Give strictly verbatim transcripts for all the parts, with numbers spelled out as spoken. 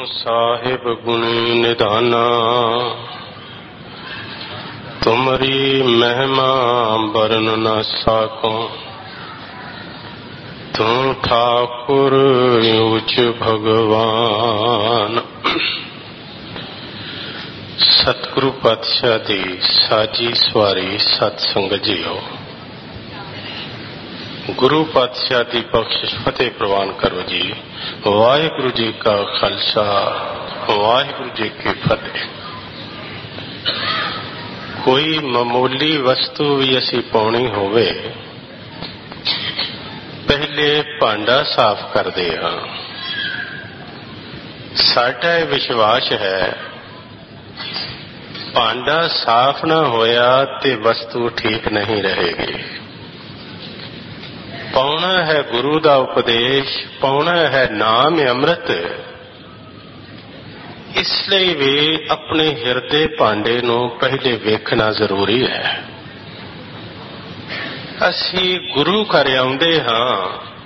साहिब गुणी निधाना, तुमरी महिमा बरन न साको। तू ठाकुर ऊच भगवान। सतगुरु पातशाह दी साजी सवारी सतसंग जियो। गुरु पातशाह की बख्शिश फतेह प्रवान करो जी। वाहिगुरु जी का खालसा, वाहिगुरु जी की फतेह। कोई मामूली वस्तु भी असी पाउणी होवे, पहले भांडा साफ करते हाँ। साडा विश्वास है, भांडा साफ ना होया ते वस्तु ठीक नहीं रहेगी। पाउना है गुरु का उपदेश, पाउना है नाम अमृत। इसलिए भी अपने हिरदे भांडे नूं पहले वेखना जरूरी है। असी गुरु घर आउंदे हां,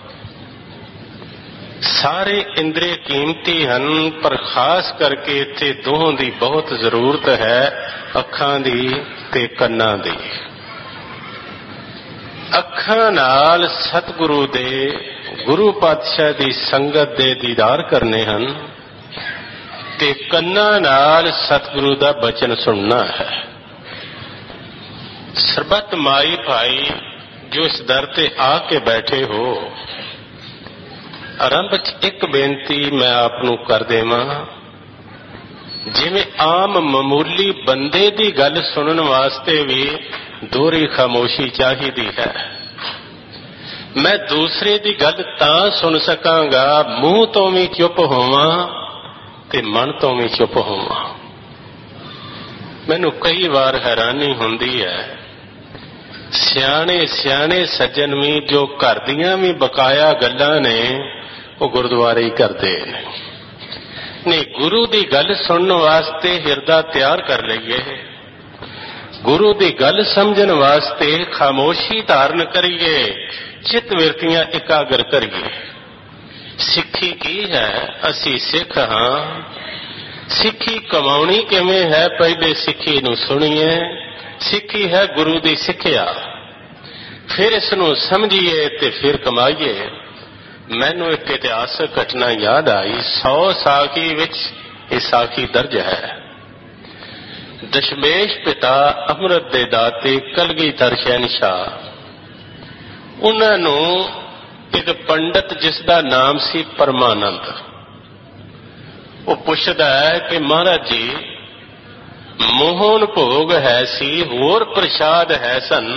सारे इंद्रिय कीमती हन, पर खास करके इत्थे दोहां दी बहुत जरूरत है, अखां दी ते कन्नां दी। अखां नाल सतगुरु दे गुरु पातशाह दी संगत दे दीदार करने हन, ते कन्नां नाल सतगुरु दा बचन सुनना है। सरबत माई भाई जो इस दर ते आके बैठे हो, आरंभ च एक बेनती मैं आपनू कर देवां। जिवें आम मामूली बंदे दी गल सुनन वास्ते भी दोहरी खामोशी चाहिदी है। मैं दूसरे दी गल तां सुन सकांगा, मूंह तो भी चुप होवां ते मन तो भी चुप होवां। मैनू कई बार हैरानी हुंदी है, सियाणे सियाणे सज्जन भी जो घर दियां भी बकाया गल्लां ने वो गुरुद्वारे ही करते ने। नहीं, गुरु दी गल सुनने वास्ते हिरदा तैयार कर लईए, गुरु दी गल समझन वास्ते खामोशी धारण करिए, चित विरतियां एकाग्र करिए। सिक्खी की है? असी सिख हाँ। सिक्खी कमाउणी किवें है? पहले सिक्खी नूं सुणीए। सिक्खी है गुरु दी सिक्ख्या, फिर इसनूं समझिए ते फिर कमाईए। मैनू एक इतिहासक घटना याद आई। सौ साखी विच ये साखी दर्ज है। दशमेश पिता अमृत दे दाते कलगीधर शहनशाह, उन्होंने एक पंडित जिसका नाम सी परमानंद, वो पूछता है कि महाराज जी मोहन भोग है सी, होर प्रसाद है सन।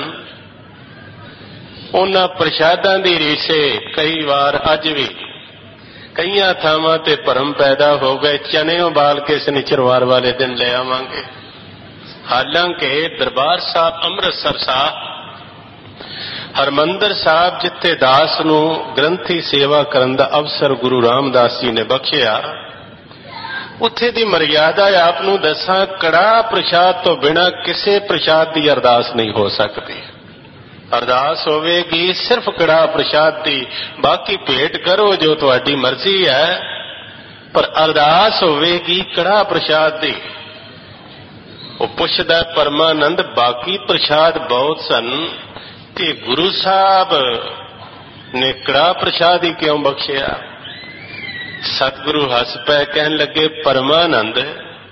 उन्हां प्रसादां दी रीसे कई बार अज भी कई थावां ते भरम पैदा हो गए, चने उबाल के शनिचरवार वाले दिन ले आवांगे। हालांकि दरबार साहब अमृतसर साहब, हरमंदर साहब जिथे दास नूं ग्रंथी सेवा करन दा अवसर गुरु रामदास जी ने बख्शिया, उत्थे दी मर्यादा आपनूं दसां, कड़ाह प्रसाद तो बिना किसी प्रसाद की अरदास नहीं हो सकती। अरदास होवेगी सिर्फ कड़ाह प्रसाद दी, बाकी भेंट करो जो तुहाडी मर्जी है, पर अरदास होवेगी कड़ाह प्रसाद दी। वो पुछदा परमानंद बाकी प्रसाद बहुत सन, कि गुरु साहब ने कड़ाह प्रसाद ही क्यों बख्शिया? सतगुरु हस पै कहन लगे, परमानंद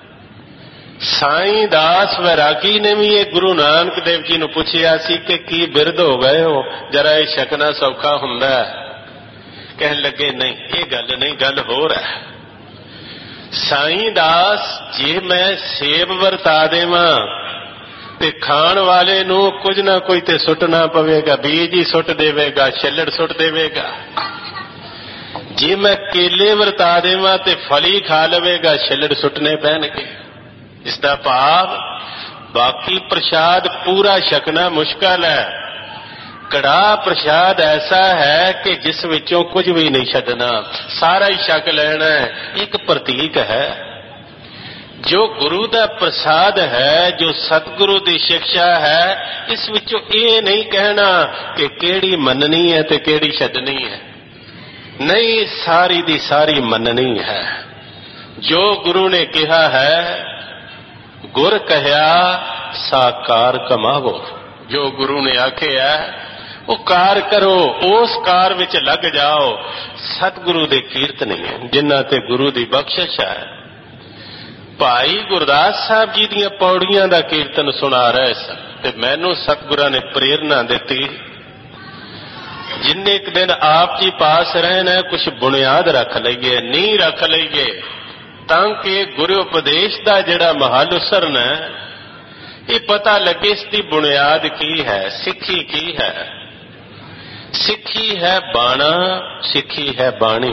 साईं दास वैरागी ने भी ये गुरु नानक देव जी नूं पुछिया सी कि की बिरध हो गए हो, जरा ये छकना सौखा हुंदा है। कहन लगे नहीं, ये गल नहीं, गल होर है। साईं दास जे मैं सेब वरता देवां ते खाण वाले नूं कुछ ना कोई ते सुटना पवेगा, बीज ही सुट देवेगा, छिल्लड़ सुट देवेगा। जे मैं केले वरता देवां ते फली खा लवेगा, छिल्लड़ सुटने पैणगे। इसका भाव बाकी प्रसाद पूरा छकना मुश्किल है, कड़ाह प्रसाद ऐसा है कि जिस विचों कुछ भी नहीं छड्डना, सारा ही छक लेना है। एक प्रतीक है जो गुरु का प्रसाद है, जो सतगुरु की शिक्षा है, इस विचों ये नहीं कहना कि केड़ी मननी है ते केड़ी छड्डनी है। नहीं, सारी दी सारी मननी है। जो गुरु ने कहा है गुर कहया साकार कमावो। जो गुरु ने आख्या वो कार करो, उस कार विच लग जाओ। सतगुरु दे कीर्तन है जिन्हां ते गुरु दी बख्शिश है। भाई गुरदास साहब जी दीयां पौड़ियां दा कीर्तन सुना रहे सन ते मैनू सतगुरां ने प्रेरणा दिती, जिन्ने एक दिन आप जी पास रहना कुछ बुनियाद रख लईए, नींह रख लईए, ताकि गुरु उपदेश का जिहड़ा महल उसरना ये पता लगे इसकी बुनियाद की है, सिक्खी की है। सिक्खी है बाणा, सिक्खी है बाणी।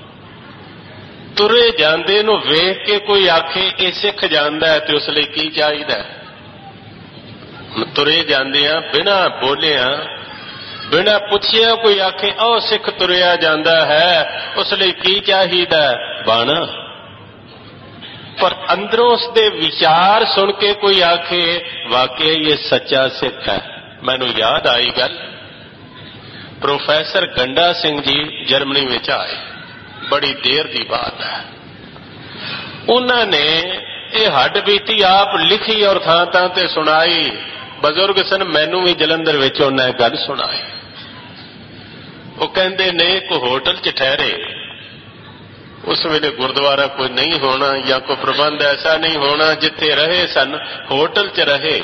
तुरे जांदे नूं वेख के कोई आखे ये सिख जांदा है तो उसलिए की चाहिदा? तुरे जांदियां बिना बोलिया बिना पुछिया कोई आखे ओ सिख तुरिया जांदा है उसलिए की चाहिदा? बाणा। पर अंदरों उसके विचार सुन के कोई आखे वाकई ये सच्चा सिख है। मैनू याद आई गल, प्रोफैसर गंडा सिंह जी जर्मनी में आए, बड़ी देर की बात है। उन्होंने ये हड्ड बीती आप लिखी और थां थां ते सुनाई। बजुर्ग सन, मैनू भी जलंधर विच उन्हें गल सुनाई। वो कहते ने एक होटल च ठहरे, उस वेले गुरुद्वारा कोई नहीं होना या कोई प्रबंध ऐसा नहीं होना, जिथे रहे सन होटल च रहे।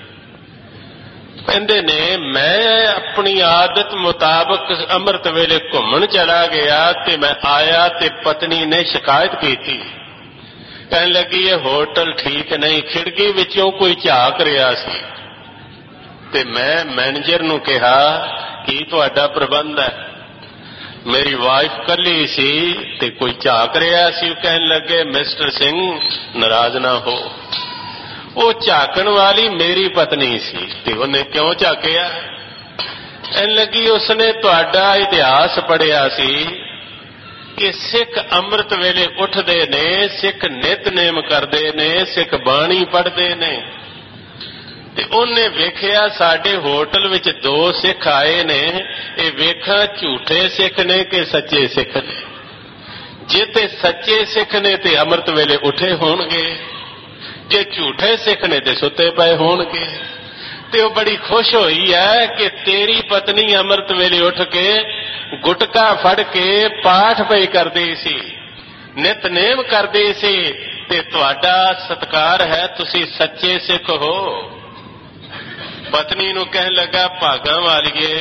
कहते ने मैं अपनी आदत मुताबक अमृत वेले घूमन चला गया ते मैं आया ते पत्नी ने शिकायत की थी। कहने लगी ये होटल ठीक नहीं, खिड़की विचों कोई झाक रहा सी ते मैं मैनेजर नूं कहा कि तुहाडा प्रबंध है? मेरी वाइफ कली सी ते कोई झाक रहा सी। कहने लगे मिस्टर सिंह नाराज ना हो, वो झाकण वाली मेरी पत्नी सी ते उन्हें क्यों झाकिया? कहने लगी उसने तुहाडा इतिहास पढ़िया सी कि सिख अमृत वेले उठते ने, सिख नितनेम करते ने, सिख बाणी पढ़ते ने ते उन्हें वेखिया साडे होटल विच दो सिख आए ने, ये वेखा झूठे सिख ने कि सच्चे सिख ने। जे ते सच्चे सिख ने ते अमृत वेले उठे होणगे, जे झूठे सिख ने ते सुते पए होणगे। ते वो बड़ी खुश होई है कि तेरी पत्नी अमृत वेले उठ के गुटका फड़ के पाठ पे करदी सी, नितनेम करदी सी ते तुहाडा सत्कार है, तुसी सच्चे सिख हो। पत्नी नूं कहन लगा भागा वालिए,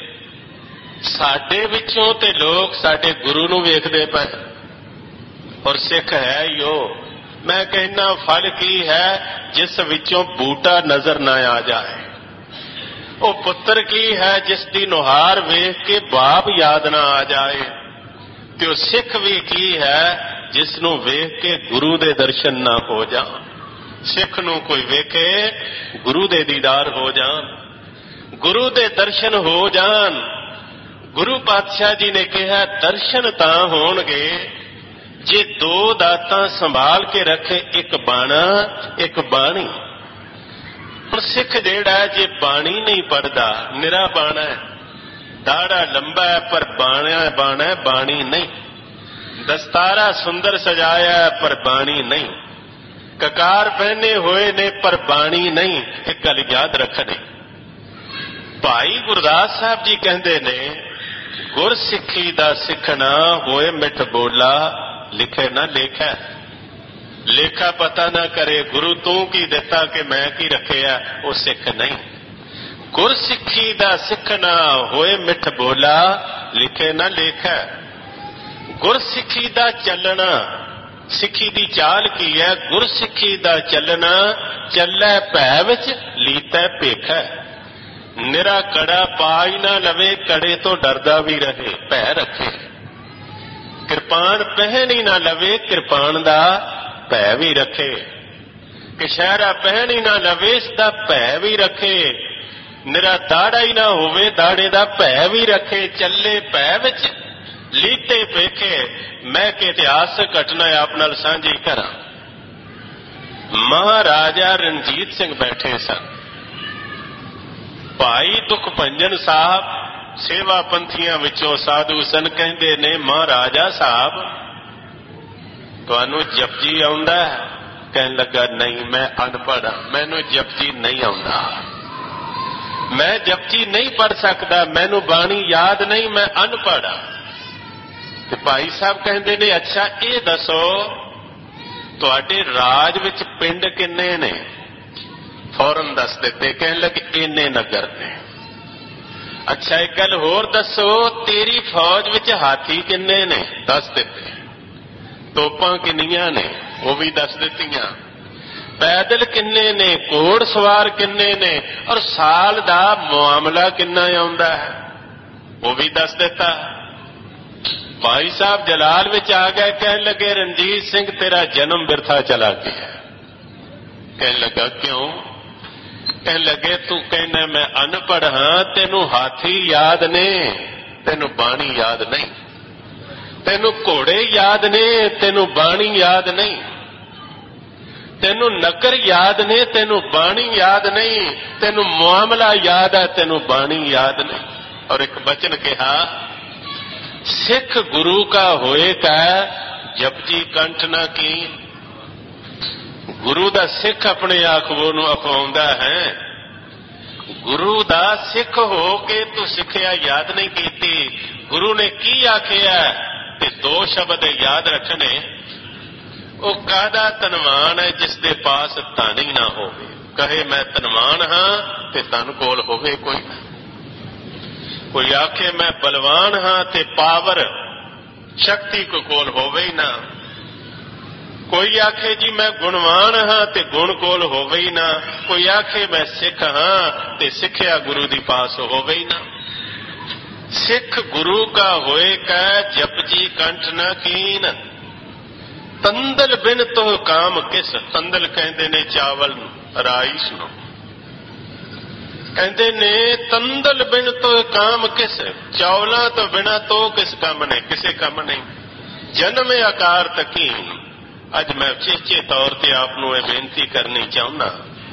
साडे विचों ते लोग साडे गुरु नूं वेखदे पए और सिख है ही हो। मैं कहना फल की है जिस विचों बूटा नजर ना आ जाए, वो पुत्र की है जिसकी नुहार वेख के बाप याद ना आ जाए, ते वो सिख भी की है जिसनों वेख के गुरु दे दर्शन ना हो जान। सिख नूं कोई वेखे गुरु दे दीदार हो जान, गुरु दे दर्शन हो जान। गुरु पातशाह जी ने कहा दर्शन तां होणगे जे दो दातां संभाल के रखे, एक बाणा एक बाणी। पर सिख जेड़ा जे बाणी नहीं पढ़दा निरा बाणा है, दाड़ा लंबा है पर बाणा बाणा है, बाणी नहीं। दस्तारा सुंदर सजाया है पर बाणी नहीं, ककार पहने हुए ने पर बाणी नहीं। एक गल याद रखनी, भाई गुरदास साहब जी कहते ने गुर सिक्खी दा सिखना होए मिठ बोला, लिखे ना लेखा। लेखा पता ना करे गुरु तू की दिता कि मैं की रखिया, वो सिख नहीं। गुर सिक्खी दा सिखना होए मिठ बोला, लिखे ना लेखा। गुर सिक्खी दा चलना, सिक्खी दी चाल की है, गुर सिक्खी दा चलना चलै भै विच लीतै भेखा। निरा कड़ा पाई ना लवे, कड़े तो डरदा भी रहे, भै रखे। किरपान पहन ही ना लवे, किरपान दा भै भी रखे। कशहरा पहन ही ना लवे, इसदा भै भी रखे। निरा दाड़ा ही ना होवे, दाड़े दा भै भी रखे। चले भै विच लीते पेखे। मैं कि इतिहासक घटना आप नाल सांझी करा। महाराजा रणजीत सिंह बैठे सन, भाई दुख भंजन साहब सेवा पंथियां विचों साधु सन, कहते ने महाराजा साहब ਤੁਹਾਨੂੰ ਜਪਜੀ ਆਉਂਦਾ? ਕਹਿਣ ਲੱਗਾ ਨਹੀਂ, ਮੈਂ ਅਨਪੜ੍ਹ ਹਾਂ, ਮੈਨੂੰ ਜਪਜੀ ਨਹੀਂ ਆਉਂਦਾ, ਮੈਂ ਜਪਜੀ ਨਹੀਂ ਪੜ੍ਹ ਸਕਦਾ, ਮੈਨੂੰ ਬਾਣੀ ਯਾਦ ਨਹੀਂ, ਮੈਂ ਅਨਪੜ੍ਹ ਹਾਂ। ਤੇ ਭਾਈ ਸਾਹਿਬ ਕਹਿੰਦੇ ਨੇ ਅੱਛਾ ਇਹ ਦੱਸੋ ਤੁਹਾਡੇ ਰਾਜ ਵਿੱਚ ਪਿੰਡ ਕਿੰਨੇ ਨੇ? ਫੌਰਨ ਦੱਸ ਦਿੱਤੇ। ਕਹਿਣ ਲੱਗੇ ਇੰਨੇ ਨਗਰ ਨੇ। ਅੱਛਾ ਇੱਕ ਗੱਲ ਹੋਰ ਦੱਸੋ, ਤੇਰੀ ਫੌਜ ਵਿੱਚ ਹਾਥੀ ਕਿੰਨੇ ਨੇ? ਦੱਸ ਦਿੱਤੇ। ਤੋਪਾਂ ਕਿੰਨੀਆਂ ਨੇ? ਉਹ ਵੀ ਦੱਸ ਦਿੱਤੀਆਂ। ਪੈਦਲ ਕਿੰਨੇ ਨੇ? ਘੋੜ ਸਵਾਰ ਕਿੰਨੇ ਨੇ? ਔਰ ਸਾਲ ਦਾ ਮੁਆਮਲਾ ਕਿੰਨਾ ਆਉਂਦਾ ਹੈ? ਉਹ ਵੀ ਦੱਸ ਦਿੱਤਾ। ਭਾਈ ਸਾਹਿਬ ਜਲਾਲ ਵਿੱਚ ਆ ਗਏ। ਕਹਿਣ ਲੱਗੇ ਰਣਜੀਤ ਸਿੰਘ ਤੇਰਾ ਜਨਮ ਬਿਰਥਾ ਚਲਾ ਗਿਆ। ਕਹਿਣ ਲੱਗਾ ਕਿਉਂ? ਕਹਿਣ ਲੱਗੇ ਤੂੰ ਕਹਿੰਦਾ ਮੈਂ ਅਨਪੜ੍ਹ ਹਾਂ, ਤੈਨੂੰ ਹਾਥੀ ਯਾਦ ਨੇ, ਤੈਨੂੰ ਬਾਣੀ ਯਾਦ ਨਹੀਂ, ਤੈਨੂੰ ਘੋੜੇ ਯਾਦ ਨੇ, ਤੈਨੂੰ ਬਾਣੀ ਯਾਦ ਨਹੀਂ, ਤੈਨੂੰ ਨਗਰ ਯਾਦ ਨੇ, ਤੈਨੂੰ ਬਾਣੀ ਯਾਦ ਨਹੀਂ, ਤੈਨੂੰ ਮੁਆਮਲਾ ਯਾਦ ਹੈ, ਤੈਨੂੰ ਬਾਣੀ ਯਾਦ ਨਹੀਂ। ਔਰ ਇੱਕ ਬਚਨ ਕਿਹਾ ਸਿੱਖ ਗੁਰੂ ਕਾ ਹੋਏਗਾ ਜਪਜੀ ਕੰਠ ਨਾ ਕੀ। ਗੁਰੂ ਦਾ ਸਿੱਖ ਆਪਣੇ ਆਖਵੋ ਨੂੰ ਅਖਵਾਉਂਦਾ ਹੈ। ਗੁਰੂ ਦਾ ਸਿੱਖ ਹੋ ਕੇ ਤੂੰ ਸਿੱਖਿਆ ਯਾਦ ਨਹੀਂ ਕੀਤੀ। ਗੁਰੂ ਨੇ ਕੀ ਆਖਿਆ ਤੇ ਦੋ ਸ਼ਬਦ ਯਾਦ ਰੱਖਣੇ। ਉਹ ਕਾਹਦਾ ਧਨਵਾਨ ਹੈ ਜਿਸ ਦੇ ਪਾਸ ਧਨ ਹੀ ਨਾ ਹੋਵੇ। ਕਹੇ ਮੈਂ ਧਨਵਾਨ ਹਾਂ ਤੇ ਧਨ ਕੋਲ ਹੋਵੇ ਕੋਈ ਨਾ। ਕੋਈ ਆਖੇ ਮੈਂ ਬਲਵਾਨ ਹਾਂ ਤੇ ਪਾਵਰ ਸ਼ਕਤੀ ਕੋ ਕੋਲ ਹੋਵੇ ਹੀ ਨਾ। ਕੋਈ ਆਖੇ ਜੀ ਮੈਂ ਗੁਣਵਾਨ ਹਾਂ ਤੇ ਗੁਣ ਕੋਲ ਹੋਵੇ ਹੀ ਨਾ। ਕੋਈ ਆਖੇ ਮੈਂ ਸਿੱਖ ਹਾਂ ਤੇ ਸਿੱਖਿਆ ਗੁਰੂ ਦੀ ਪਾਸ ਹੋਵੇ ਹੀ ਨਾ। ਸਿੱਖ ਗੁਰੂ ਕਾ ਹੋਏ ਕੈ ਜਪਜੀ ਕੰਠ ਨਾ ਕੀਨ। ਤੰਦਲ ਬਿਨ ਤੋ ਕਾਮ ਕਿਸ। ਤੰਦਲ ਕਹਿੰਦੇ ਨੇ ਚਾਵਲ ਨੂੰ, ਰਾਈਸ ਨੂੰ। ਕਹਿੰਦੇ ਨੇ ਤੰਦਲ ਬਿਨ ਤੋ ਕਾਮ ਕਿਸ। ਚਾਵਲਾਂ ਤੋਂ ਬਿਨਾਂ ਤੋ ਕਿਸ ਕੰਮ ਨੇ, ਕਿਸੇ ਕੰਮ ਨਹੀਂ। ਜਨਮ ਆਕਾਰ ਤਕੀਨ। ਅੱਜ ਮੈਂ ਉਚੇਚੇ ਤੌਰ ਤੇ ਆਪ ਨੂੰ ਇਹ ਬੇਨਤੀ ਕਰਨੀ ਚਾਹੁੰਦਾ,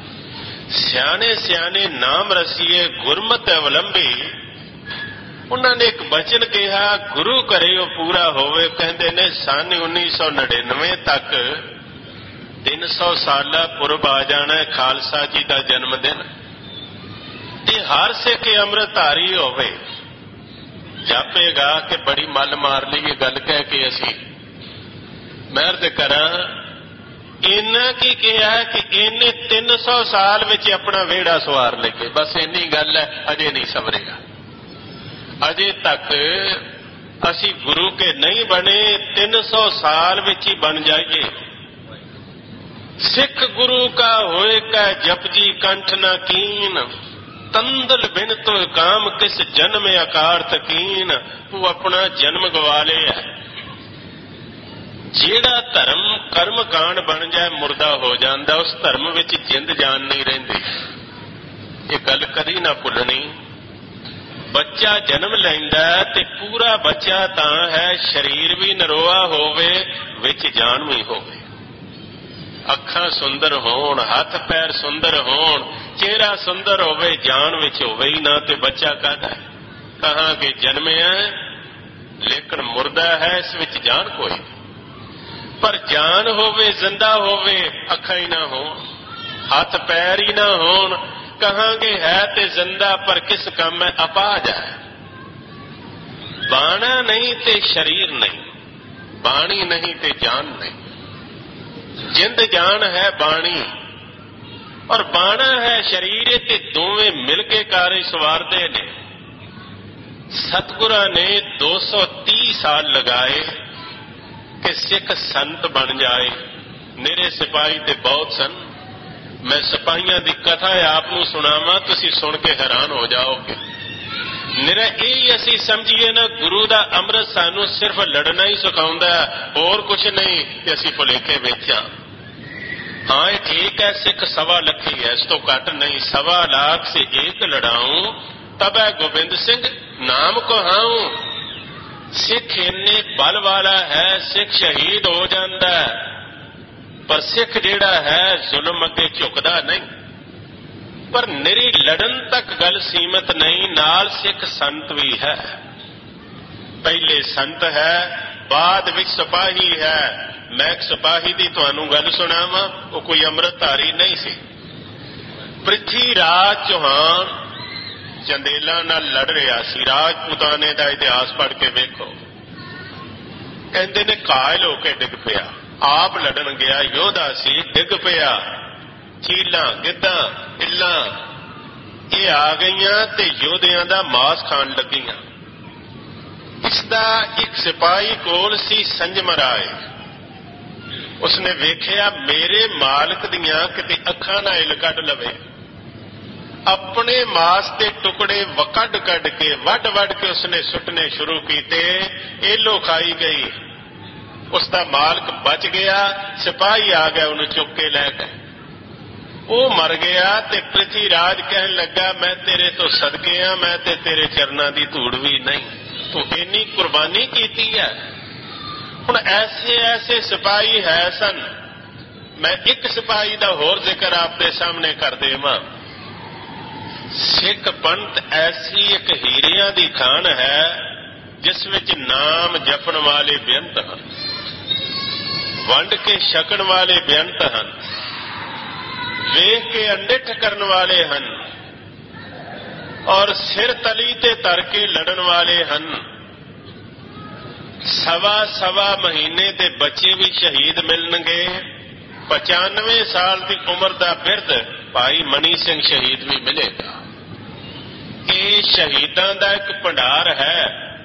ਸਿਆਣੇ ਸਿਆਣੇ ਨਾਮ ਰਸੀਏ ਗੁਰਮਤਿ ਅਵਲੰਬੀ। ਉਹਨਾਂ ਨੇ ਇੱਕ ਬਚਨ ਕਿਹਾ ਗੁਰੂ ਘਰੇ ਉਹ ਪੂਰਾ ਹੋਵੇ। ਕਹਿੰਦੇ ਨੇ ਸੰਨ ਉੱਨੀ ਸੌ ਨੜਿਨਵੇਂ ਤੱਕ ਤਿੰਨ ਸੌ ਸਾਲਾ ਪੁਰਬ ਆ ਜਾਣਾ ਖਾਲਸਾ ਜੀ ਦਾ ਜਨਮ ਦਿਨ। ਤੇ ਹਰ ਸਿੱਖ ਅੰਮ੍ਰਿਤਧਾਰੀ ਹੋਵੇ। ਜਾਪੇਗਾ ਕਿ ਬੜੀ ਮੱਲ ਮਾਰ ਲਈ ਇਹ ਗੱਲ ਕਹਿ ਕੇ ਅਸੀਂ ਮੈਂ ਅਰਜ਼ ਕਰਾਂ ਇੰਨਾ ਕੀ ਕਿਹਾ ਕਿ ਇਹਨੇ ਤਿੰਨ ਸੌ ਸਾਲ ਵਿੱਚ ਆਪਣਾ ਵਿਹੜਾ ਸਵਾਰ ਲਈਏ। ਬਸ ਇੰਨੀ ਗੱਲ ਹੈ, ਅਜੇ ਨਹੀਂ ਸਵਰੇਗਾ। ਅਜੇ ਤੱਕ ਅਸੀਂ ਗੁਰੂ ਕੇ ਨਹੀਂ ਬਣੇ, ਤਿੰਨ ਸੌ ਸਾਲ ਵਿੱਚ ਹੀ ਬਣ ਜਾਈਏ। ਸਿੱਖ ਗੁਰੂ ਕਾ ਹੋਏ ਕੈ ਜਪਜੀ ਕੰਠ ਨਾ ਕੀਨ। ਤੰਦਲ ਬਿਨ ਤੋ ਕਾਮ ਕਿਸ ਜਨਮ ਆਕਾਰ ਤਕੀਨ। ਤੂੰ ਆਪਣਾ ਜਨਮ ਗਵਾ ਲਿਆ। ਜਿਹੜਾ ਧਰਮ ਕਰਮ ਕਾਂਡ ਬਣ ਜਾਏ ਮੁਰਦਾ ਹੋ ਜਾਂਦਾ। ਉਸ ਧਰਮ ਵਿੱਚ ਜਿੰਦ ਜਾਨ ਨਹੀਂ ਰਹਿੰਦੀ। ਇਹ ਗੱਲ ਕਦੀ ਨਾ ਭੁੱਲਣੀ। ਬੱਚਾ ਜਨਮ ਲੈਂਦਾ ਤੇ ਪੂਰਾ ਬੱਚਾ ਤਾਂ ਹੈ ਸਰੀਰ ਵੀ ਨਰੋਆ ਹੋਵੇ, ਵਿੱਚ ਜਾਨ ਵੀ ਹੋਵੇ। ਅੱਖਾਂ ਸੁੰਦਰ ਹੋਣ, ਹੱਥ ਪੈਰ ਸੁੰਦਰ ਹੋਣ, ਚਿਹਰਾ ਸੁੰਦਰ ਹੋਵੇ, ਜਾਨ ਵਿੱਚ ਹੋਵੇ ਹੀ ਨਾ ਤੇ ਬੱਚਾ ਕਾਹਦਾ ਹੈ। ਕਹਾਂਗੇ ਜਨਮਿਆ ਲੇਕਿਨ ਮੁਰਦਾ ਹੈ, ਇਸ ਵਿੱਚ ਜਾਨ ਕੋਈ। ਪਰ ਜਾਨ ਹੋਵੇ, ਜ਼ਿੰਦਾ ਹੋਵੇ, ਅੱਖਾਂ ਹੀ ਨਾ ਹੋਣ, ਹੱਥ ਪੈਰ ਹੀ ਨਾ ਹੋਣ। ਕਹਾਂਗੇ ਹੈ ਤੇ ਜ਼ਿੰਦਾ ਪਰ ਕਿਸ ਕੰਮ ਹੈ, ਅਪਾਹਜ ਹੈ। ਬਾਣਾ ਨਹੀਂ ਤੇ ਸਰੀਰ ਨਹੀਂ, ਬਾਣੀ ਨਹੀਂ ਤੇ ਜਾਨ ਨਹੀਂ। ਜਿੰਦ ਜਾਨ ਹੈ ਬਾਣੀ ਔਰ ਬਾਣਾ ਹੈ ਸਰੀਰ। ਤੇ ਦੋਵੇਂ ਮਿਲ ਕੇ ਕਾਰਜ ਸਵਾਰਦੇ ਨੇ। ਸਤਿਗੁਰਾਂ ਨੇ ਦੋ ਸੌ ਤੀਹ ਸਾਲ ਲਗਾਏ ਕਿ ਸਿੱਖ ਸੰਤ ਬਣ ਜਾਏ। ਮੇਰੇ ਸਿਪਾਹੀ ਤੇ ਬਹੁਤ ਸਨ। ਮੈਂ ਸਿਪਾਹੀਆਂ ਦੀ ਕਥਾ ਆਪ ਨੂੰ ਸੁਣਾਵਾਂ, ਤੁਸੀਂ ਸੁਣ ਕੇ ਹੈਰਾਨ ਹੋ ਜਾਓਗੇ। ਨਿਰਾ ਇਹ ਅਸੀਂ ਸਮਝੀਏ ਨਾ ਗੁਰੂ ਦਾ ਅੰਮ੍ਰਿਤ ਸਾਨੂੰ ਸਿਰਫ ਲੜਨਾ ਹੀ ਸਿਖਾਉਂਦਾ, ਹੋਰ ਕੁਛ ਨਹੀਂ। ਤੇ ਅਸੀਂ ਭੁਲੇਖੇ ਵਿੱਚ ਆ। ਹਾਂ ਇਹ ਠੀਕ ਹੈ ਸਿੱਖ ਸਵਾ ਲੱਖੀ ਹੈ, ਇਸ ਤੋਂ ਘੱਟ ਨਹੀਂ। ਸਵਾ ਲਾਖ ਸੇ ਏਕ ਲੜਾਊਂ ਤਬੈ ਗੋਬਿੰਦ ਸਿੰਘ ਨਾਮ ਕਹਾਊਂ। ਸਿੱਖ ਇੰਨੇ ਬਲ ਵਾਲਾ ਹੈ, ਸਿੱਖ ਸ਼ਹੀਦ ਹੋ ਜਾਂਦਾ। ਪਰ ਸਿੱਖ ਜਿਹੜਾ ਹੈ ਜ਼ੁਲਮ ਅੱਗੇ ਝੁਕਦਾ ਨਹੀਂ। ਪਰ ਨਿਰੀ ਲੜਨ ਤੱਕ ਗੱਲ ਸੀਮਤ ਨਹੀਂ, ਨਾਲ ਸਿੱਖ ਸੰਤ ਵੀ ਹੈ। ਪਹਿਲੇ ਸੰਤ ਹੈ, ਬਾਅਦ ਵਿੱਚ ਸਿਪਾਹੀ ਹੈ, मैं एक सिपाही दी तुहानू गल सुणावां, वो कोई अमृतधारी नहीं सी। पृथ्वी राज चौहान चंदेला नाल लड़ रहा सी। राजपूताने का इतिहास पढ़ के वेखो। कहते ने घायल होके डिग पिया, आप लड़न गया, योधा सी, डिग पिया। चीलां गिद्धां इल्लां ये आ गईयां ते योधियां दा मांस खाण लगियां। इसदा एक सिपाही कोल सी संजम राय। उसने वेखिया मेरे मालिक दियां किते अखां ना इल कढ लवे। अपने मांस के टुकड़े कड कड के वड वड के उसने सुटने शुरू किए। एलो खाई गई, उसका मालिक बच गया। सिपाही आ गया, उन्हें चुक के लै गए। वो मर गया ते पृथ्वीराज कहन लगा मैं तेरे तो सदके हाँ, मैं ते तेरे चरना की धूड़ भी नहीं, तू इन्नी कुर्बानी की है। हुण ऐसे ऐसे सिपाही है सन। मैं एक सिपाही का होर जिक्र आपके सामने कर देवां। सिख पंथ ऐसी एक हीरियां दी खान है जिस विच नाम जपण वाले बेअंत हैं, वंड के छकण वाले बेअंत हैं, वेख के अंडिठ करन वाले हैं और सिर तली ते तर के लड़न वाले हैं। सवा सवा महीने के बच्चे भी शहीद मिलणगे। पचानवे साल की उम्र का बिरध भाई मनी सिंह शहीद भी मिलेगा। ये शहीदां दा एक भंडार है।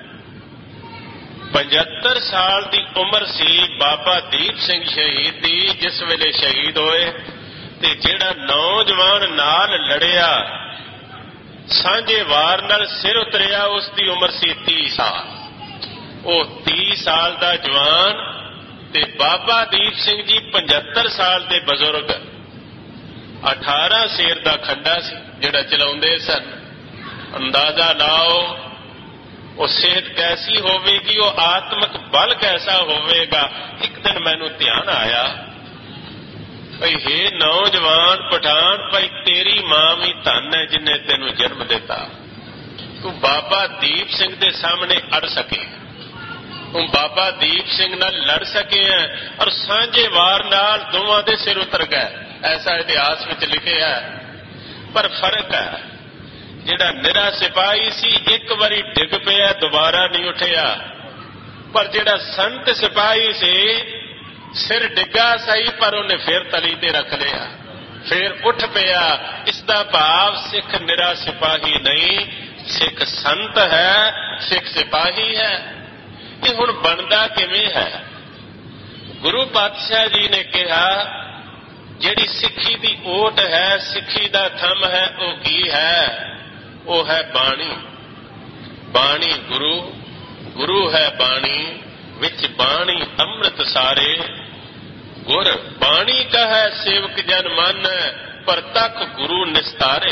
पचहत्तर साल की उम्र सी बाबा दीप सिंह शहीद दी जिस वेले शहीद होए, ते जिहड़ा नौजवान नाल लड़िया सांझे वार नाल सिर उतरिया उसकी उम्र सी तीस साल। वो तीस साल का जवान ते बाबा दीप सिंह जी पचहत्तर साल के बजुर्ग। अठारह शेर का खंडा सी जिहड़ा चलाउंदे सन। अंदाजा लाओ वो सेहत कैसी होवेगी, वो आत्मक बल कैसा होवेगा। एक दिन मैनू ध्यान आया, भाई हे नौजवान पठान, भाई तेरी मां भी धन है जिन्हें तेनू जन्म दिता। तू बाबा दीप सिंह के सामने अड़ सके, तू बाबा दीप सिंह नाल लड़ सके है और सांझे वार नाल दोवां दे सिर उतर गए। ऐसा इतिहास में लिखे है। पर फर्क है, जिहड़ा निरा सिपाही सी एक बारी डिग पिया दोबारा नहीं उठिया, पर जिहड़ा संत सिपाही से सिर डिगा सही पर उन्हें फिर तली ते रख लिया, फिर उठ पिया। इसका भाव सिख निरा सिपाही नहीं, सिख संत है, सिख सिपाही है। ये हुण बनदा किवें है? गुरु पातशाह जी ने कहा जिहड़ी सिक्खी दी ओट है, सिक्खी दा थम है, वो की है? वो है बाणी। बाणी गुरु, गुरु है बाणी, विच बाणी अमृत सारे। गुर बाणी का है सेवक जन मन, पर तक गुरु निस्तारे।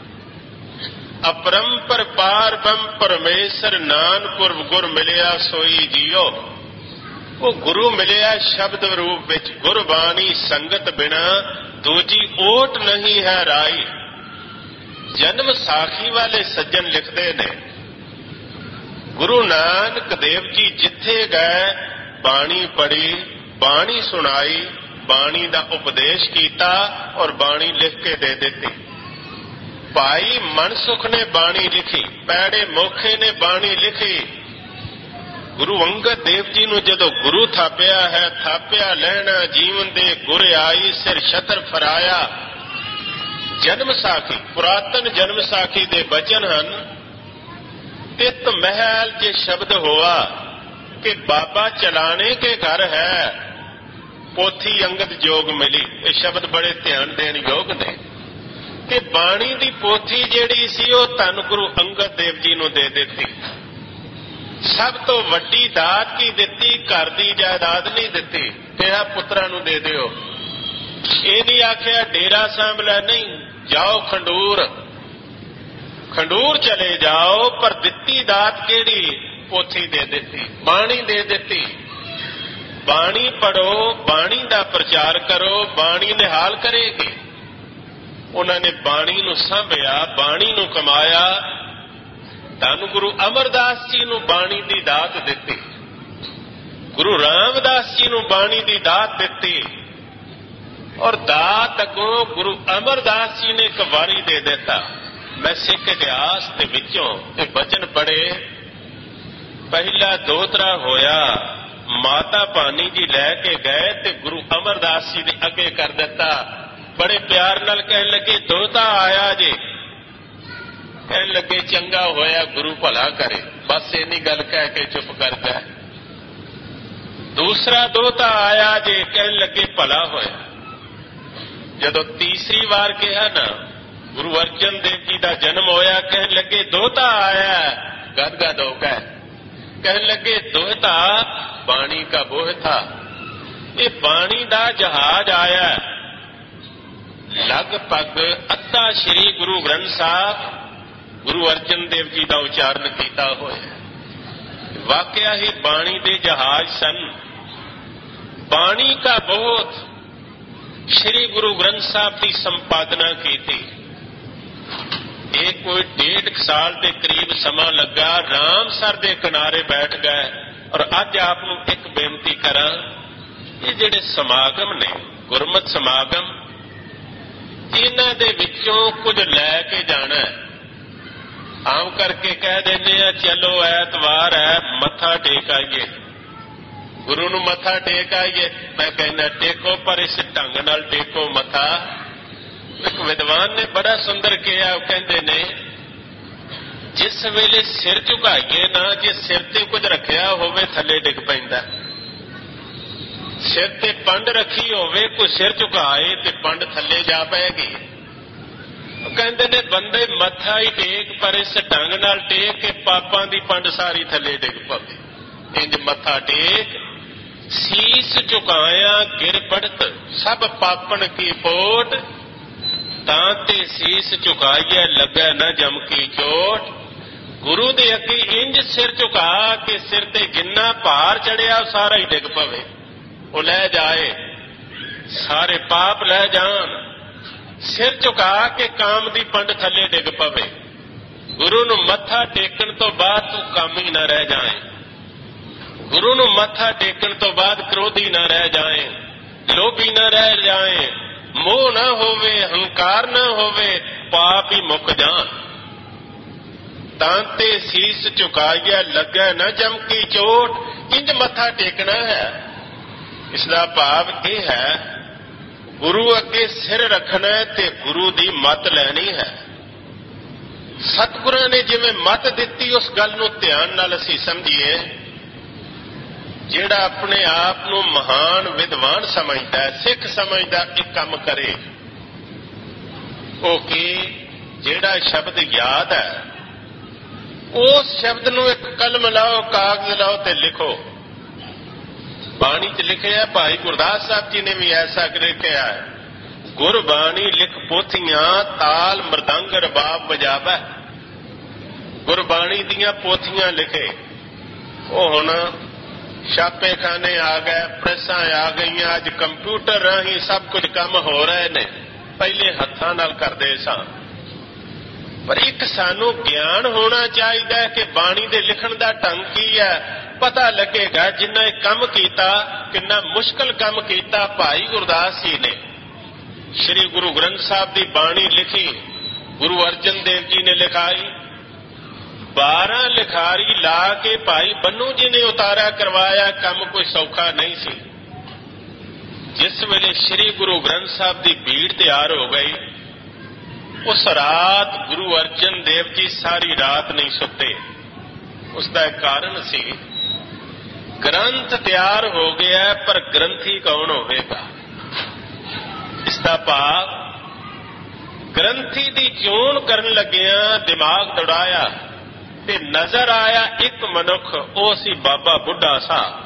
अपरंपर पार बम परमेश्वर, नानपुर गुर मिलिया सोई जियो। वो गुरु मिलिया शब्द रूप विच, गुरबाणी संगत बिना दूजी ओट नहीं है राई। जन्म साखी वाले सज्जन लिखते ने, गुरु नानक देव जी जिथे गए बाणी पढ़ी, बाणी सुनाई, बाणी का उपदेश किया और बाणी लिख के दे दी। भाई मनसुख ने बाणी लिखी, पैड़े मोखे ने बाणी लिखी। गुरु अंगद देव जी ने जदों गुरु थापिया है, थापिया लहना जीवन दे गुर आई, सिर छतर फराया। जन्म साखी पुरातन जन्म साखी दे बचन हन। तित महल जे शब्द हुआ कि बाबा चलाने के घर है, पोथी अंगद जोग मिली। ये शब्द बड़े ध्यान देन योग ने कि बाणी दी पोथी जिहड़ी सी वो धन गुरु अंगद देव जी नूं दे दित्ती। सब तो वड्डी दात की दित्ती, घर दी जायदाद नहीं दित्ती। तेरा पुत्रां नूं दे दिओ। ये नहीं आख्या डेरा सांभ लै, नहीं जाओ खंडूर, खंडूर चले जाओ। पर दित्ती दात केड़ी? पोथी दे दित्ती, बाणी दे दित्ती। बाणी पढ़ो, बाणी का प्रचार करो, बाणी निहाल करेगी। उन्होंने बाणी नूं सांभिया, बाणी नूं कमाया। धन गुरु अमरदास जी नूं बाणी की दात दित्ती। ਗੁਰੂ ਰਾਮਦਾਸ ਜੀ ਨੂੰ ਬਾਣੀ ਦੀ ਦਾਤ ਦਿੱਤੀ ਔਰ ਦਾਤ ਅੱਗੋਂ ਗੁਰੂ ਅਮਰਦਾਸ ਜੀ ਨੇ ਇੱਕ ਵਾਰੀ ਦੇ ਦਿੱਤਾ। ਮੈਂ ਸਿੱਖ ਇਤਿਹਾਸ ਦੇ ਵਿੱਚੋਂ ਇਹ ਬਚਨ ਪੜ੍ਹੇ। ਪਹਿਲਾ ਦੋਤਰਾ ਹੋਇਆ, ਮਾਤਾ ਭਾਨੀ ਜੀ ਲੈ ਕੇ ਗਏ ਤੇ ਗੁਰੂ ਅਮਰਦਾਸ ਜੀ ਦੇ ਅੱਗੇ ਕਰ ਦਿੱਤਾ। ਬੜੇ ਪਿਆਰ ਨਾਲ ਕਹਿਣ ਲੱਗੇ ਦੋਤਾ ਆਇਆ ਜੇ। ਕਹਿਣ ਲੱਗੇ ਚੰਗਾ ਹੋਇਆ, ਗੁਰੂ ਭਲਾ ਕਰੇ। ਬਸ ਇੰਨੀ ਗੱਲ ਕਹਿ ਕੇ ਚੁੱਪ ਕਰ ਗਿਆ। ਦੂਸਰਾ ਦੋਤਾ ਆਇਆ ਜੇ। ਕਹਿਣ ਲੱਗੇ ਭਲਾ ਹੋਇਆ। ਜਦੋਂ ਤੀਸਰੀ ਵਾਰ ਕਿਹਾ ਨਾ, ਗੁਰੂ ਅਰਜਨ ਦੇਵ ਜੀ ਦਾ ਜਨਮ ਹੋਇਆ। ਕਹਿਣ ਲੱਗੇ ਦੋਤਾ ਆਇਆ। ਗਦ ਗਦ ਹੋ ਗਏ। ਕਹਿਣ ਲੱਗੇ ਦੋਤਾ ਬਾਣੀ ਕਾ ਬੋਹ ਥਾ। ਇਹ ਬਾਣੀ ਦਾ ਜਹਾਜ਼ ਆਇਆ। ਲਗਭਗ ਅੱਧਾ ਸ਼੍ਰੀ ਗੁਰੂ ਗ੍ਰੰਥ ਸਾਹਿਬ ਗੁਰੂ ਅਰਜਨ ਦੇਵ ਜੀ ਦਾ ਉਚਾਰਨ ਕੀਤਾ ਹੋਇਆ। ਵਾਕਿਆ ਹੀ ਬਾਣੀ ਦੇ ਜਹਾਜ਼ ਸਨ। ਬਾਣੀ ਕਾ ਬੋਧ ਸ਼੍ਰੀ ਗੁਰੂ ਗ੍ਰੰਥ ਸਾਹਿਬ ਦੀ ਸੰਪਾਦਨਾ ਕੀਤੀ। ਇਹ ਕੋਈ ਡੇਢ ਸਾਲ ਦੇ ਕਰੀਬ ਸਮਾਂ ਲੱਗਾ। ਰਾਮਸਰ ਦੇ ਕਿਨਾਰੇ ਬੈਠ ਗਏ। ਔਰ ਅੱਜ ਆਪ ਨੂੰ ਇੱਕ ਬੇਨਤੀ ਕਰਾਂ, ਇਹ ਜਿਹੜੇ ਸਮਾਗਮ ਨੇ, ਗੁਰਮਤਿ ਸਮਾਗਮ, ਇਹਨਾਂ ਦੇ ਵਿੱਚੋਂ ਕੁਝ ਲੈ ਕੇ ਜਾਣਾ। ਆਮ ਕਰਕੇ ਕਹਿ ਦਿੰਦੇ ਆ ਚਲੋ ਐਤਵਾਰ ਹੈ ਮੱਥਾ ਟੇਕ ਆਈਏ, ਗੁਰੂ ਨੂੰ ਮੱਥਾ ਟੇਕ ਆਈਏ। ਮੈਂ ਕਹਿੰਦਾ ਟੇਕੋ, ਪਰ ਇਸ ਢੰਗ ਨਾਲ ਟੇਕੋ ਮੱਥਾ। ਇੱਕ ਵਿਦਵਾਨ ਨੇ ਬੜਾ ਸੁੰਦਰ ਕਿਹਾ। ਉਹ ਕਹਿੰਦੇ ਨੇ ਜਿਸ ਵੇਲੇ ਸਿਰ ਝੁਕਾਈਏ ਨਾ, ਜੇ ਸਿਰ ਤੇ ਕੁਝ ਰੱਖਿਆ ਹੋਵੇ ਥੱਲੇ ਡਿੱਗ ਪੈਂਦਾ। ਸਿਰ ਤੇ ਪੰਡ ਰੱਖੀ ਹੋਵੇ, ਕੋਈ ਸਿਰ ਝੁਕਾਏ ਤੇ ਪੰਡ ਥੱਲੇ ਜਾ ਪਏਗੀ। ਉਹ ਕਹਿੰਦੇ ਨੇ ਬੰਦੇ ਮੱਥਾ ਹੀ ਟੇਕ, ਪਰ ਇਸ ਢੰਗ ਨਾਲ ਟੇਕ ਕੇ ਪਾਪਾਂ ਦੀ ਪੰਡ ਸਾਰੀ ਥੱਲੇ ਡਿੱਗ ਪਵੇ। ਇੰਜ ਮੱਥਾ ਟੇਕ, ਸੀਸ ਝੁਕਾਇਆ ਗਿਰ ਪੜਤ, ਸਭ ਪਾਪਣ ਕੀ ਪੋਟ, ਤਾਂ ਤੇ ਸੀਸ ਝੁਕਾਈਏ ਲੱਗੇ ਨਾ ਜਮ ਕੀ ਚੋਟ। ਗੁਰੂ ਦੇ ਅੱਗੇ ਇੰਜ ਸਿਰ ਝੁਕਾ ਕੇ ਸਿਰ ਤੇ ਜਿੰਨਾ ਭਾਰ ਚੜਿਆ ਸਾਰਾ ਹੀ ਡਿੱਗ ਪਵੇ। ਉਹ ਲੈ ਜਾਏ, ਸਾਰੇ ਪਾਪ ਲੈ ਜਾਣ। ਸਿਰ ਝੁਕਾ ਕੇ ਕਾਮ ਦੀ ਪੰਡ ਥੱਲੇ ਡਿੱਗ ਪਵੇ। ਗੁਰੂ ਨੂੰ ਮੱਥਾ ਟੇਕਣ ਤੋਂ ਬਾਅਦ ਤੂੰ ਕਾਮੀ ਨਾ ਰਹਿ ਜਾਏ। ਗੁਰੂ ਨੂੰ ਮੱਥਾ ਟੇਕਣ ਤੋਂ ਬਾਅਦ ਕ੍ਰੋਧੀ ਨਾ ਰਹਿ ਜਾਏ, ਲੋਭੀ ਨਾ ਰਹਿ ਜਾਏ, ਮੋਹ ਨਾ ਹੋਵੇ, ਹੰਕਾਰ ਨਾ ਹੋਵੇ, ਪਾਪ ਹੀ ਮੁੱਕ ਜਾਣ। ਤਾਂ ਤੇ ਸੀਸ ਝੁਕਾਈਏ ਲੱਗੇ ਨਾ ਜਮ ਕੀ ਚੋਟ। ਇੰਜ ਮੱਥਾ ਟੇਕਣਾ ਹੈ। ਇਸ ਦਾ ਭਾਵ ਇਹ ਹੈ ਗੁਰੂ ਅੱਗੇ ਸਿਰ ਰੱਖਣਾ ਤੇ ਗੁਰੂ ਦੀ ਮੱਤ ਲੈਣੀ ਹੈ। ਸਤਿਗੁਰਾਂ ਨੇ ਜਿਵੇਂ ਮੱਤ ਦਿੱਤੀ ਉਸ ਗੱਲ ਨੂੰ ਧਿਆਨ ਨਾਲ ਅਸੀਂ ਸਮਝੀਏ। ਜਿਹੜਾ ਆਪਣੇ ਆਪ ਨੂੰ ਮਹਾਨ ਵਿਦਵਾਨ ਸਮਝਦਾ, ਸਿੱਖ ਸਮਝਦਾ, ਇਹ ਕੰਮ ਕਰੇ। ਉਹ ਕੀ, ਜਿਹੜਾ ਸ਼ਬਦ ਯਾਦ ਹੈ ਉਸ ਸ਼ਬਦ ਨੂੰ ਇੱਕ ਕਲਮ ਲਾਓ, ਕਾਗਜ਼ ਲਾਓ ਤੇ ਲਿਖੋ। ਬਾਣੀ 'ਚ ਲਿਖਿਆ, ਭਾਈ ਗੁਰਦਾਸ ਸਾਹਿਬ ਜੀ ਨੇ ਵੀ ਐਸਾ ਲਿਖਿਆ ਹੈ, ਗੁਰਬਾਣੀ ਲਿਖ ਪੋਥੀਆਂ ਤਾਲ ਮਰਦੰਗ ਰਬਾਬ ਵਜਾਵੈ। ਗੁਰਬਾਣੀ ਦੀਆਂ ਪੋਥੀਆਂ ਲਿਖੇ। ਉਹ ਹੁਣ ਛਾਪੇਖਾਨੇ ਆ ਗਏ, ਪ੍ਰੈਸਾਂ ਆ ਗਈਆਂ, ਅੱਜ ਕੰਪਿਊਟਰ ਰਾਹੀਂ ਸਭ ਕੁਝ ਕੰਮ ਹੋ ਰਹੇ ਨੇ। ਪਹਿਲੇ ਹੱਥਾਂ ਨਾਲ ਕਰਦੇ ਸਾਂ। ਪਰ ਇੱਕ ਸਾਨੂੰ ਗਿਆਨ ਹੋਣਾ ਚਾਹੀਦਾ ਕਿ ਬਾਣੀ ਦੇ ਲਿਖਣ ਦਾ ਢੰਗ ਕੀ ਹੈ। ਪਤਾ ਲੱਗੇਗਾ ਜਿੰਨਾ ਇਹ ਕੰਮ ਕੀਤਾ, ਕਿੰਨਾ ਮੁਸ਼ਕਲ ਕੰਮ ਕੀਤਾ ਭਾਈ ਗੁਰਦਾਸ ਜੀ ਨੇ। ਸ਼੍ਰੀ ਗੁਰੂ ਗ੍ਰੰਥ ਸਾਹਿਬ ਦੀ ਬਾਣੀ ਲਿਖੀ, ਗੁਰੂ ਅਰਜਨ ਦੇਵ ਜੀ ਨੇ ਲਿਖਾਈ। ਬਾਰਾਂ ਲਿਖਾਰੀ ਲਾ ਕੇ ਭਾਈ ਬੰਨੂ ਜੀ ਨੇ ਉਤਾਰਾ ਕਰਵਾਇਆ। ਕੰਮ ਕੋਈ ਸੌਖਾ ਨਹੀਂ ਸੀ। ਜਿਸ ਵੇਲੇ ਸ਼੍ਰੀ ਗੁਰੂ ਗ੍ਰੰਥ ਸਾਹਿਬ ਦੀ ਭੀੜ ਤਿਆਰ ਹੋ ਗਈ, ਉਸ ਰਾਤ ਗੁਰੂ ਅਰਜਨ ਦੇਵ ਜੀ ਸਾਰੀ ਰਾਤ ਨਹੀਂ ਸੁੱਤੇ। ਉਸ ਦਾ ਇੱਕ ਕਾਰਨ ਸੀ, ਗ੍ਰੰਥ ਤਿਆਰ ਹੋ ਗਿਆ ਪਰ ਗ੍ਰੰਥੀ ਕੌਣ ਹੋਵੇਗਾ। ਇਸ ਦਾ ਭਾਵ ਗ੍ਰੰਥੀ ਦੀ ਚੋਣ ਕਰਨ ਲੱਗਿਆਂ ਦਿਮਾਗ ਦੌੜਾਇਆ ਤੇ ਨਜ਼ਰ ਆਇਆ ਇੱਕ ਮਨੁੱਖ, ਉਹ ਸੀ ਬਾਬਾ ਬੁੱਢਾ ਸਾਹਿਬ।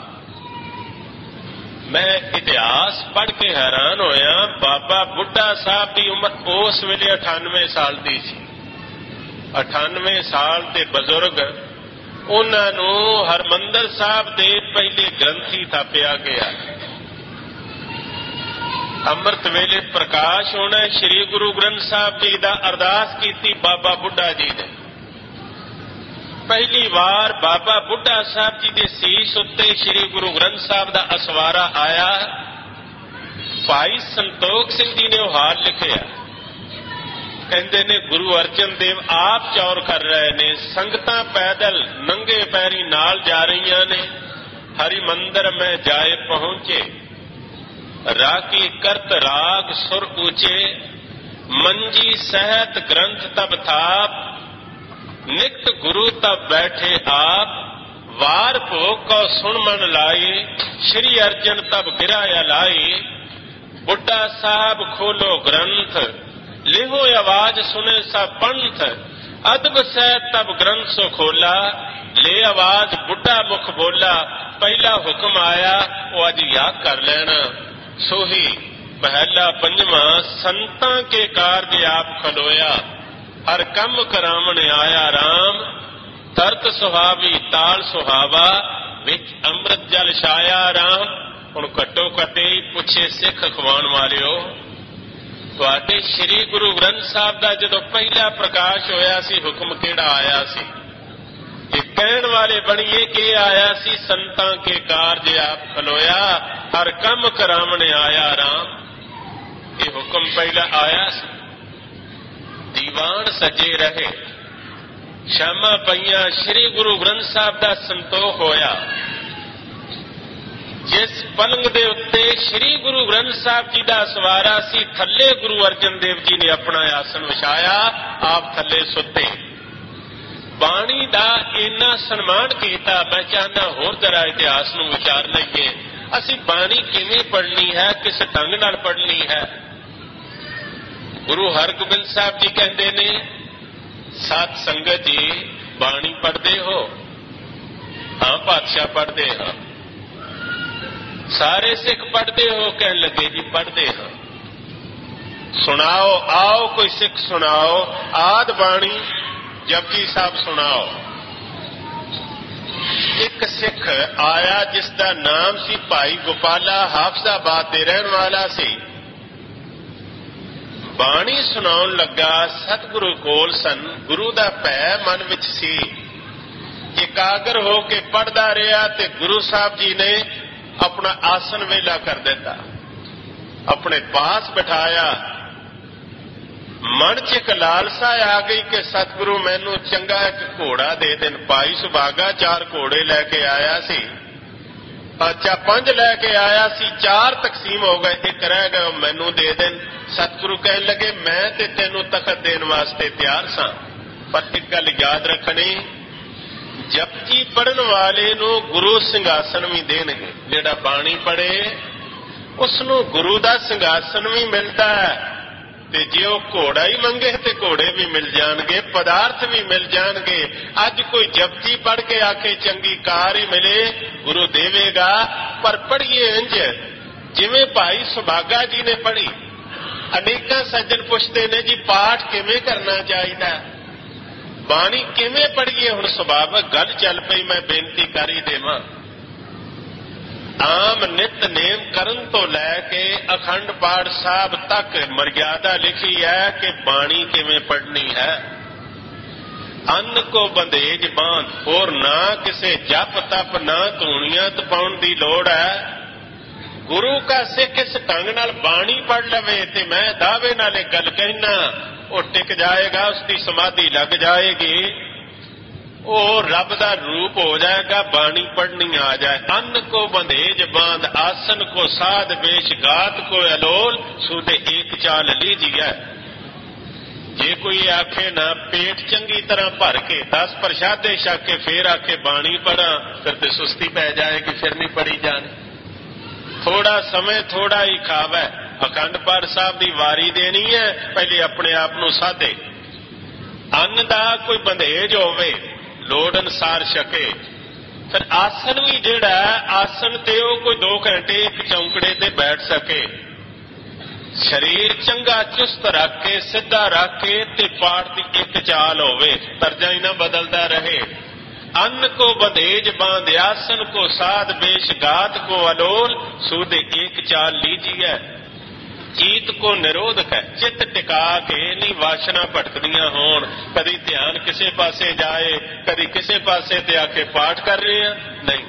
ਮੈਂ ਇਤਿਹਾਸ ਪੜ੍ਹ ਕੇ ਹੈਰਾਨ ਹੋਇਆ। ਬਾਬਾ ਬੁੱਢਾ ਸਾਹਿਬ ਦੀ ਉਮਰ ਉਸ ਵੇਲੇ ਅਠਾਨਵੇਂ ਸਾਲ ਦੀ ਸੀ। ਅਠਾਨਵੇਂ ਸਾਲ ਦੇ ਬਜ਼ੁਰਗ, ਉਹਨਾਂ ਨੂੰ ਹਰਮੰਦਰ ਸਾਹਿਬ ਦੇ ਪਹਿਲੇ ਗ੍ਰੰਥੀ ਥਾਪਿਆ ਗਿਆ। ਅੰਮ੍ਰਿਤ ਵੇਲੇ ਪ੍ਰਕਾਸ਼ ਹੋਣਾ, ਸ਼੍ਰੀ ਗੁਰੂ ਗ੍ਰੰਥ ਸਾਹਿਬ ਜੀ ਦਾ ਅਰਦਾਸ ਕੀਤੀ ਬਾਬਾ ਬੁੱਢਾ ਜੀ ਨੇ। ਪਹਿਲੀ ਵਾਰ ਬਾਬਾ ਬੁੱਢਾ ਸਾਹਿਬ ਜੀ ਦੇ ਸੀਸ ਉੱਤੇ ਸ੍ਰੀ ਗੁਰੂ ਗ੍ਰੰਥ ਸਾਹਿਬ ਦਾ ਅਸਵਾਰਾ ਆਇਆ। ਭਾਈ ਸੰਤੋਖ ਸਿੰਘ ਜੀ ਨੇ ਉਹ ਹਾਲ ਲਿਖਿਆ। ਕਹਿੰਦੇ ਨੇ ਗੁਰੂ ਅਰਜਨ ਦੇਵ ਆਪ ਚੌਰ ਕਰ ਰਹੇ ਨੇ, ਸੰਗਤਾਂ ਪੈਦਲ ਨੰਗੇ ਪੈਰੀ ਨਾਲ ਜਾ ਰਹੀਆਂ ਨੇ। ਹਰੀ ਮੰਦਰ ਮੈਂ ਜਾਏ ਪਹੁੰਚੇ, ਰਾਗੀ ਕਰਤ ਰਾਗ ਸੁਰ ਉੱਚੇ, ਮੰਜੀ ਸਹਿਤ ਗ੍ਰੰਥ ਤਬ ਥਾਪ, ਨਿਕਟ ਗੁਰੂ ਤਬ ਬੈਠੇ ਆਪ, ਵਾਰ ਭੋਗ ਕੋ ਸੁਣ ਮਨ ਲਾਏ, ਸ਼੍ਰੀ ਅਰਜਨ ਤਬ ਗਿਰਾਇਆ ਲਾਏ। ਬੁੱਢਾ ਸਾਹਿਬ ਖੋਲੋ ਗ੍ਰੰਥ, ਲਿਹੋ ਆਵਾਜ਼ ਸੁਨੇ ਸਭ ਪੰਥ, ਅਦਬ ਸਹਿ ਤਬ ਗ੍ਰੰਥ ਸੋ ਖੋਲਾ, ਲੈ ਆਵਾਜ਼ ਬੁੱਢਾ ਮੁਖ ਬੋਲਾ। ਪਹਿਲਾ ਹੁਕਮ ਆਇਆ ਉਹ ਅੱਜ ਯਾਦ ਕਰ ਲੈਣਾ। ਸੋਹੀ ਪਹਿਲਾ ਪੰਜਵਾਂ, ਸੰਤਾਂ ਕੇ ਕਾਰਜ ਆਪ ਖਲੋਇਆ, ਹਰ ਕੰਮ ਕਰਾਵਣ ਆਇਆ ਰਾਮ, ਤਰਤ ਸੁਹਾਵੀ ਤਾਲ ਸੁਹਾਵਾ, ਵਿੱਚ ਅੰਮ੍ਰਿਤ ਜਲ ਛਾਇਆ ਰਾਮ। ਹੁਣ ਘੱਟੋ ਘੱਟੇ ਪੁੱਛੇ ਸਿੱਖ ਅਖਵਾਉਣ ਵਾਲਿਓ, ਤੁਹਾਡੇ ਸ੍ਰੀ ਗੁਰੂ ਗ੍ਰੰਥ ਸਾਹਿਬ ਦਾ ਜਦੋਂ ਪਹਿਲਾ ਪ੍ਰਕਾਸ਼ ਹੋਇਆ ਸੀ, ਹੁਕਮ ਕਿਹੜਾ ਆਇਆ ਸੀ? ਇਹ ਕਹਿਣ ਵਾਲੇ ਬਣੀਏ ਕਿ ਆਇਆ ਸੀ, ਸੰਤਾਂ ਕੇ ਕਾਰਜ ਆਪ ਖਲੋਇਆ, ਹਰ ਕੰਮ ਕਰਾਵਣ ਆਇਆ ਰਾਮ। ਇਹ ਹੁਕਮ ਪਹਿਲਾ ਆਇਆ ਸੀ। ਦੀਵਾਨ ਸਜੇ ਰਹੇ, ਸ਼ਾਮਾਂ ਪਈਆਂ, ਸ੍ਰੀ ਗੁਰੂ ਗ੍ਰੰਥ ਸਾਹਿਬ ਦਾ ਸੰਤੋਖ ਹੋਇਆ। ਜਿਸ ਪਲੰਗ ਦੇ ਉੱਤੇ ਸ੍ਰੀ ਗੁਰੂ ਗ੍ਰੰਥ ਸਾਹਿਬ ਜੀ ਦਾ ਸਵਾਰਾ ਸੀ, ਥੱਲੇ ਗੁਰੂ ਅਰਜਨ ਦੇਵ ਜੀ ਨੇ ਆਪਣਾ ਆਸਣ ਵਿਛਾਇਆ, ਆਪ ਥੱਲੇ ਸੁੱਤੇ। ਬਾਣੀ ਦਾ ਇੰਨਾ ਸਨਮਾਨ ਕੀਤਾ। ਮੈਂ ਚਾਹੁੰਦਾ ਹੋਰ ਜ਼ਰਾ ਇਤਿਹਾਸ ਨੂੰ ਵਿਚਾਰ ਲਈਏ। ਅਸੀਂ ਬਾਣੀ ਕਿਵੇਂ ਪੜ੍ਹਨੀ ਹੈ, ਕਿਸ ਢੰਗ ਨਾਲ ਪੜ੍ਹਨੀ ਹੈ। ਗੁਰੂ ਹਰਗੋਬਿੰਦ ਸਾਹਿਬ ਜੀ ਕਹਿੰਦੇ ਨੇ, ਸਤ ਸੰਗਤ ਜੀ ਬਾਣੀ ਪੜ੍ਹਦੇ ਹੋ? ਹਾਂ ਪਾਤਸ਼ਾਹ ਪੜ੍ਹਦੇ ਹਾਂ। ਸਾਰੇ ਸਿੱਖ ਪੜ੍ਹਦੇ ਹੋ? ਕਹਿਣ ਲੱਗੇ ਜੀ ਪੜ੍ਹਦੇ ਹਾਂ। ਸੁਣਾਓ, ਆਓ ਕੋਈ ਸਿੱਖ ਸੁਣਾਓ। ਆਦ ਬਾਣੀ ਜਪਜੀ ਸਾਹਿਬ ਸੁਣਾਓ। ਇੱਕ ਸਿੱਖ ਆਇਆ ਜਿਸ ਦਾ ਨਾਮ ਸੀ ਭਾਈ ਗੋਪਾਲਾ, ਹਾਫਜ਼ਾਬਾਦ ਦੇ ਰਹਿਣ ਵਾਲਾ ਸੀ। ਬਾਣੀ ਸੁਣਾਉਣ ਲੱਗਾ, ਸਤਿਗੁਰੂ ਕੋਲ ਸਨ, ਗੁਰੂ ਦਾ ਭੈ ਮਨ ਵਿੱਚ ਸੀ। ਇਕਾਗਰ ਹੋ ਕੇ ਪੜ੍ਹਦਾ ਰਿਹਾ ਤੇ ਗੁਰੂ ਸਾਹਿਬ ਜੀ ਨੇ ਆਪਣਾ ਆਸਨ ਵੇਲਾ ਕਰ ਦਿੱਤਾ, ਆਪਣੇ ਪਾਸ ਬਿਠਾਇਆ। ਮਨ 'ਚ ਇੱਕ ਲਾਲਸਾ ਆ ਗਈ ਕਿ ਸਤਿਗੁਰੂ ਮੈਨੂੰ ਚੰਗਾ ਇੱਕ ਘੋੜਾ ਦੇ ਦੇਣ। ਭਾਈ ਸੁਭਾਗਾ ਚਾਰ ਘੋੜੇ ਲੈ ਕੇ ਆਇਆ ਸੀ, ਅੱਛਾ ਪੰਜ ਲੈ ਕੇ ਆਇਆ ਸੀ, ਚਾਰ ਤਕਸੀਮ ਹੋ ਗਏ, ਇੱਕ ਰਹਿ ਗਿਆ, ਮੈਨੂੰ ਦੇ ਦੇਣ। ਸਤਿਗੁਰੂ ਕਹਿਣ ਲੱਗੇ, ਮੈਂ ਤੇ ਤੈਨੂੰ ਤਖਤ ਦੇਣ ਵਾਸਤੇ ਤਿਆਰ ਸਾਂ, ਪਰ ਇੱਕ ਗੱਲ ਯਾਦ ਰੱਖਣੀ, ਜਪਜੀ ਪੜ੍ਹਨ ਵਾਲੇ ਨੂੰ ਗੁਰੂ ਸਿੰਘਾਸਨ ਵੀ ਦੇਣਗੇ। ਜਿਹੜਾ ਬਾਣੀ ਪੜ੍ਹੇ ਉਸ ਨੂੰ ਗੁਰੂ ਦਾ ਸਿੰਘਾਸਨ ਵੀ ਮਿਲਦਾ ਹੈ, ਤੇ ਜੇ ਉਹ ਘੋੜਾ ਹੀ ਮੰਗੇ ਤੇ ਘੋੜੇ ਵੀ ਮਿਲ ਜਾਣਗੇ, ਪਦਾਰਥ ਵੀ ਮਿਲ ਜਾਣਗੇ। ਅੱਜ ਕੋਈ ਜਪਜੀ ਪੜ੍ਹ ਕੇ ਆਕੇ ਚੰਗੀ ਕਾਰ ਹੀ ਮਿਲੇ, ਗੁਰੂ ਦੇਵੇਗਾ। ਪਰ ਪੜ੍ਹੀਏ ਇੰਝ ਜਿਵੇਂ ਭਾਈ ਸੁਭਾਗਾ ਜੀ ਨੇ ਪੜ੍ਹੀ। ਅਨੇਕਾਂ ਸੱਜਣ ਪੁੱਛਦੇ ਨੇ ਜੀ ਪਾਠ ਕਿਵੇਂ ਕਰਨਾ ਚਾਹੀਦਾ, ਬਾਣੀ ਕਿਵੇਂ ਪੜ੍ਹੀਏ। ਹੁਣ ਸੁਭਾਵਕ ਗੱਲ ਚੱਲ ਪਈ, ਮੈਂ ਬੇਨਤੀ ਕਰ ਹੀ ਦੇਵਾਂ। ਆਮ ਨਿਤ ਨੇਮ ਕਰਨ ਤੋਂ ਲੈ ਕੇ ਅਖੰਡ ਪਾਠ ਸਾਹਿਬ ਤੱਕ ਮਰਿਆਦਾ ਲਿਖੀ ਹੈ ਕਿ ਬਾਣੀ ਕਿਵੇਂ ਪੜ੍ਹਨੀ ਹੈ। ਅੰਨ ਕੋ ਬੰਦੇਜ ਬਾਂਧ, ਹੋਰ ਨਾ ਕਿਸੇ ਜਪ ਤਪ ਨਾ ਧੂਣੀਆਂ ਤਪਾਉਣ ਦੀ ਲੋੜ ਹੈ। ਗੁਰੂ ਕਾ ਸਿੱਖ ਇਸ ਢੰਗ ਨਾਲ ਬਾਣੀ ਪੜ੍ਹ ਲਵੇ ਤੇ ਮੈਂ ਦਾਅਵੇ ਨਾਲ ਇਹ ਗੱਲ ਕਹਿਣਾ, ਉਹ ਟਿਕ ਜਾਏਗਾ, ਉਸ ਦੀ ਸਮਾਧੀ ਲੱਗ ਜਾਏਗੀ, ਉਹ ਰੱਬ ਦਾ ਰੂਪ ਹੋ ਜਾਏਗਾ। ਬਾਣੀ ਪੜ੍ਹਨੀ ਆ ਜਾਏ। ਅੰਨ ਕੋ ਬੰਦੇਜ ਬਾਂਧ, ਆਸਨ ਕੋ ਸਾਧ ਵੇਸ਼, ਗਾਤ ਕੋ ਅਲੋਲ, ਸੂਦੇ ਏਕ ਚਾਲ ਲੀਜੀਐ। ਜੇ ਕੋਈ ਆਖੇ ਨਾ ਪੇਟ ਚੰਗੀ ਤਰ੍ਹਾਂ ਭਰ ਕੇ ਦਸ ਪ੍ਰਸ਼ਾਦੇ ਛਕ ਕੇ ਫੇਰ ਆਖੇ ਬਾਣੀ ਪੜ੍ਹਾਂ, ਫਿਰ ਤੇ ਸੁਸਤੀ ਪੈ ਜਾਏਗੀ, ਫਿਰ ਨਹੀਂ ਪੜ੍ਹੀ ਜਾਣੀ। ਥੋੜਾ ਸਮੇਂ ਥੋੜਾ ਹੀ ਖਾਵੇ। ਅਖੰਡ ਪਾਠ ਸਾਹਿਬ ਦੀ ਵਾਰੀ ਦੇਣੀ ਹੈ, ਪਹਿਲੇ ਆਪਣੇ ਆਪ ਨੂੰ ਸਾਧੇ। ਅੰਨ ਦਾ ਕੋਈ ਬੰਦੇਜ ਹੋਵੇ, ਲੋੜ ਅਨੁਸਾਰ ਛਕੇ। ਫਿਰ ਆਸਨ ਵੀ ਜਿਹੜਾ ਆਸਨ ਤੇ ਉਹ ਕੋਈ ਦੋ ਘੰਟੇ ਇੱਕ ਚੌਂਕੜੇ ਤੇ ਬੈਠ ਸਕੇ। ਸਰੀਰ ਚੰਗਾ ਚੁਸਤ ਰੱਖ ਕੇ, ਸਿੱਧਾ ਰੱਖ ਕੇ ਤੇ ਪਾਠ ਦੀ ਇੱਕ ਚਾਲ ਹੋਵੇ, ਤਰਜਾ ਹੀ ਨਾ ਬਦਲਦਾ ਰਹੇ। ਅੰਨ ਕੋ ਬੰਦੇਜ ਬਾਂਧ, ਆਸਨ ਕੋ ਸਾਧ ਵੇਸ਼, ਗਾਤ ਕੋ ਅਲੋਲ, ਸੂਦੇ ਏਕ ਚਾਲ ਲੀਜੀਐ। ਚੀਤ ਕੋ ਨਿਰੋਧਕ ਹੈ। ਚਿੱਤ ਟਿਕਾ ਕੇ ਨਹੀਂ ਵਾਸ਼ਨਾ ਭਟਕਦੀਆਂ ਹੋਣ, ਕਦੀ ਧਿਆਨ ਕਿਸੇ ਪਾਸੇ ਜਾਏ, ਕਦੀ ਕਿਸੇ ਪਾਸੇ ਤੇ ਆ ਕੇ ਪਾਠ ਕਰ ਰਹੇ ਆ, ਨਹੀਂ।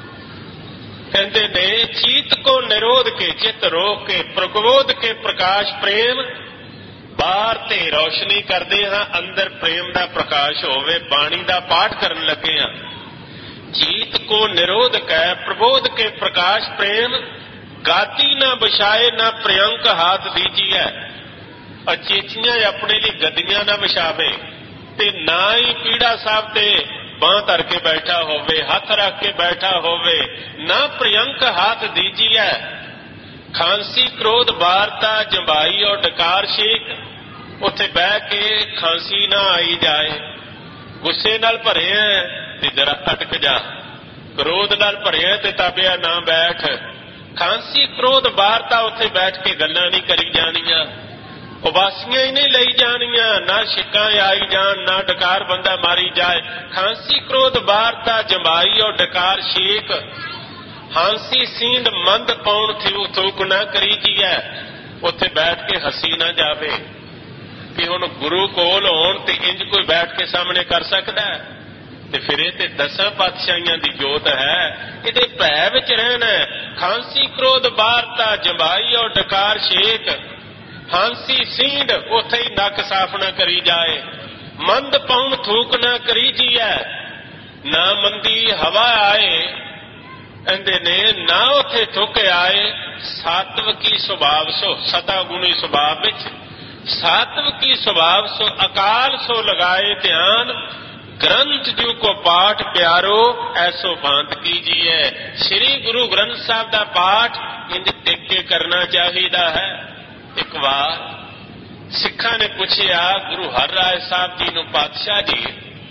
ਕਹਿੰਦੇ ਨੇ ਚੀਤ ਕੋ ਨਿਰੋਧ ਕੇ, ਚਿੱਤ ਰੋਕ ਕੇ, ਪ੍ਰਗੋਧ ਕੇ ਪ੍ਰਕਾਸ਼ ਪ੍ਰੇਮ, ਬਾਹਰ ਤੇ ਰੌਸ਼ਨੀ ਕਰਦੇ ਹਾਂ, ਅੰਦਰ ਪ੍ਰੇਮ ਦਾ ਪ੍ਰਕਾਸ਼ ਹੋਵੇ। ਬਾਣੀ ਦਾ ਪਾਠ ਕਰਨ ਲੱਗੇ ਹਾਂ। ਚੀਤ ਕੋ ਨਿਰੋਧਕ ਹੈ, ਪ੍ਰਬੋਧ ਕੇ ਪ੍ਰਕਾਸ਼ ਪ੍ਰੇਮ, ਗਾਤੀ ਨਾ ਵਿਛਾਏ ਨਾ ਪ੍ਰਿਅੰਕ ਹਾਥ ਦੀਜੀਐ। ਅਚੇਚੀਆਂ ਆਪਣੇ ਲਈ ਗੱਦੀਆਂ ਨਾ ਵਿਛਾਵੇ ਤੇ ਨਾ ਹੀ ਪੀੜਾ ਸਾਹਿਬ ਤੇ ਬਾਂਹ ਧਰ ਕੇ ਬੈਠਾ ਹੋਵੇ, ਹੱਥ ਰੱਖ ਕੇ ਬੈਠਾ ਹੋਵੇ, ਨਾ ਪ੍ਰਿਅੰਕ ਹਾਥ ਦੀਜੀਐ। ਖਾਂਸੀ ਕ੍ਰੋਧ ਵਾਰਤਾ ਜੰਬਾਈ ਔਰ ਡਕਾਰ ਸ਼ੇਕ, ਉੱਥੇ ਬਹਿ ਕੇ ਖਾਂਸੀ ਨਾ ਆਈ ਜਾਏ। ਗੁੱਸੇ ਨਾਲ ਭਰਿਆ ਤੇ ਜਰਾ ਅਟਕ ਜਾ, ਕ੍ਰੋਧ ਨਾਲ ਭਰਿਆ ਤੇ ਤਾਬਿਆ ਨਾ ਬੈਠ। ਖਾਂਸੀ ਕ੍ਰੋਧ ਵਾਰਤਾ ਉੱਥੇ ਬੈਠ ਕੇ ਗੱਲਾਂ ਨਹੀਂ ਕਰੀ ਜਾਣੀਆਂ, ਉਬਾਸੀਆਂ ਹੀ ਨਹੀਂ ਲਈ ਜਾਣੀਆਂ, ਨਾ ਛਿੱਕਾਂ ਆਈ ਜਾਣ, ਨਾ ਡਕਾਰ ਬੰਦਾ ਮਾਰੀ ਜਾਏ। ਖਾਂਸੀ ਕ੍ਰੋਧ ਵਾਰਤਾ ਜੰਬਾਈ ਔਰ ਡਕਾਰ ਸ਼ੇਕ, ਹਾਂਸੀ ਸੀਂਡ ਮੰਦ ਪਾਉਣ ਥਿਉ ਥੂਕ ਨਾ ਕਰੀ ਜੀਐ। ਉੱਥੇ ਬੈਠ ਕੇ ਹੱਸੀ ਨਾ ਜਾਵੇ ਕਿ ਹੁਣ ਗੁਰੂ ਕੋਲ ਹੋਣ ਤੇ ਇੰਜ ਕੋਈ ਬੈਠ ਕੇ ਸਾਹਮਣੇ ਕਰ ਸਕਦਾ ਹੈ? ਤੇ ਫਿਰ ਇਹ ਤੇ ਦਸਾਂ ਪਾਤਸ਼ਾਹੀਆਂ ਦੀ ਜੋਤ ਹੈ, ਇਹਦੇ ਭੈ ਵਿੱਚ ਰਹਿਣਾ। ਖਾਂਸੀ ਕ੍ਰੋਧ ਵਾਰਤਾ ਜੰਬਾਈ ਔਰ ਡਕਾਰ ਸ਼ੇਕ, ਹਾਂਸੀ ਸੀਂਡ ਉੱਥੇ ਹੀ ਨੱਕ ਸਾਫ਼ ਨਾ ਕਰੀ ਜਾਏ। ਮੰਦ ਪਾਉਣ ਥੂਕ ਨਾ ਕਰੀ ਜੀਐ, ਨਾ ਮੰਦੀ ਹਵਾ ਆਏ। ਕਹਿੰਦੇ ਨੇ ਨਾ ਉੱਥੇ ਥੁੱਕ ਆਏ। ਸਾਤਵਕੀ ਸੁਭਾਵ ਸੋ, ਸਤਾ ਗੁਣੀ ਸੁਭਾਵ ਵਿੱਚ ਸਾਤਵਕੀ ਸੁਭਾਵ ਸੋ, ਅਕਾਲ ਸੋ ਲਗਾਏ ਧਿਆਨ। ਗ੍ਰੰਥ ਜੂ ਕੋ ਪਾਠ ਪਿਆਰੋ ਐਸੋ ਬਾਂਤ ਕੀਜੀਏ। ਸ੍ਰੀ ਗੁਰੂ ਗ੍ਰੰਥ ਸਾਹਿਬ ਦਾ ਪਾਠ ਇੰਜ ਟਿਕ ਕੇ ਕਰਨਾ ਚਾਹੀਦਾ ਹੈ। ਇੱਕ ਵਾਰ ਸਿੱਖਾਂ ਨੇ ਪੁੱਛਿਆ ਗੁਰੂ ਹਰਿਰਾਏ ਸਾਹਿਬ ਜੀ ਨੂੰ, ਪਾਤਸ਼ਾਹ ਜੀ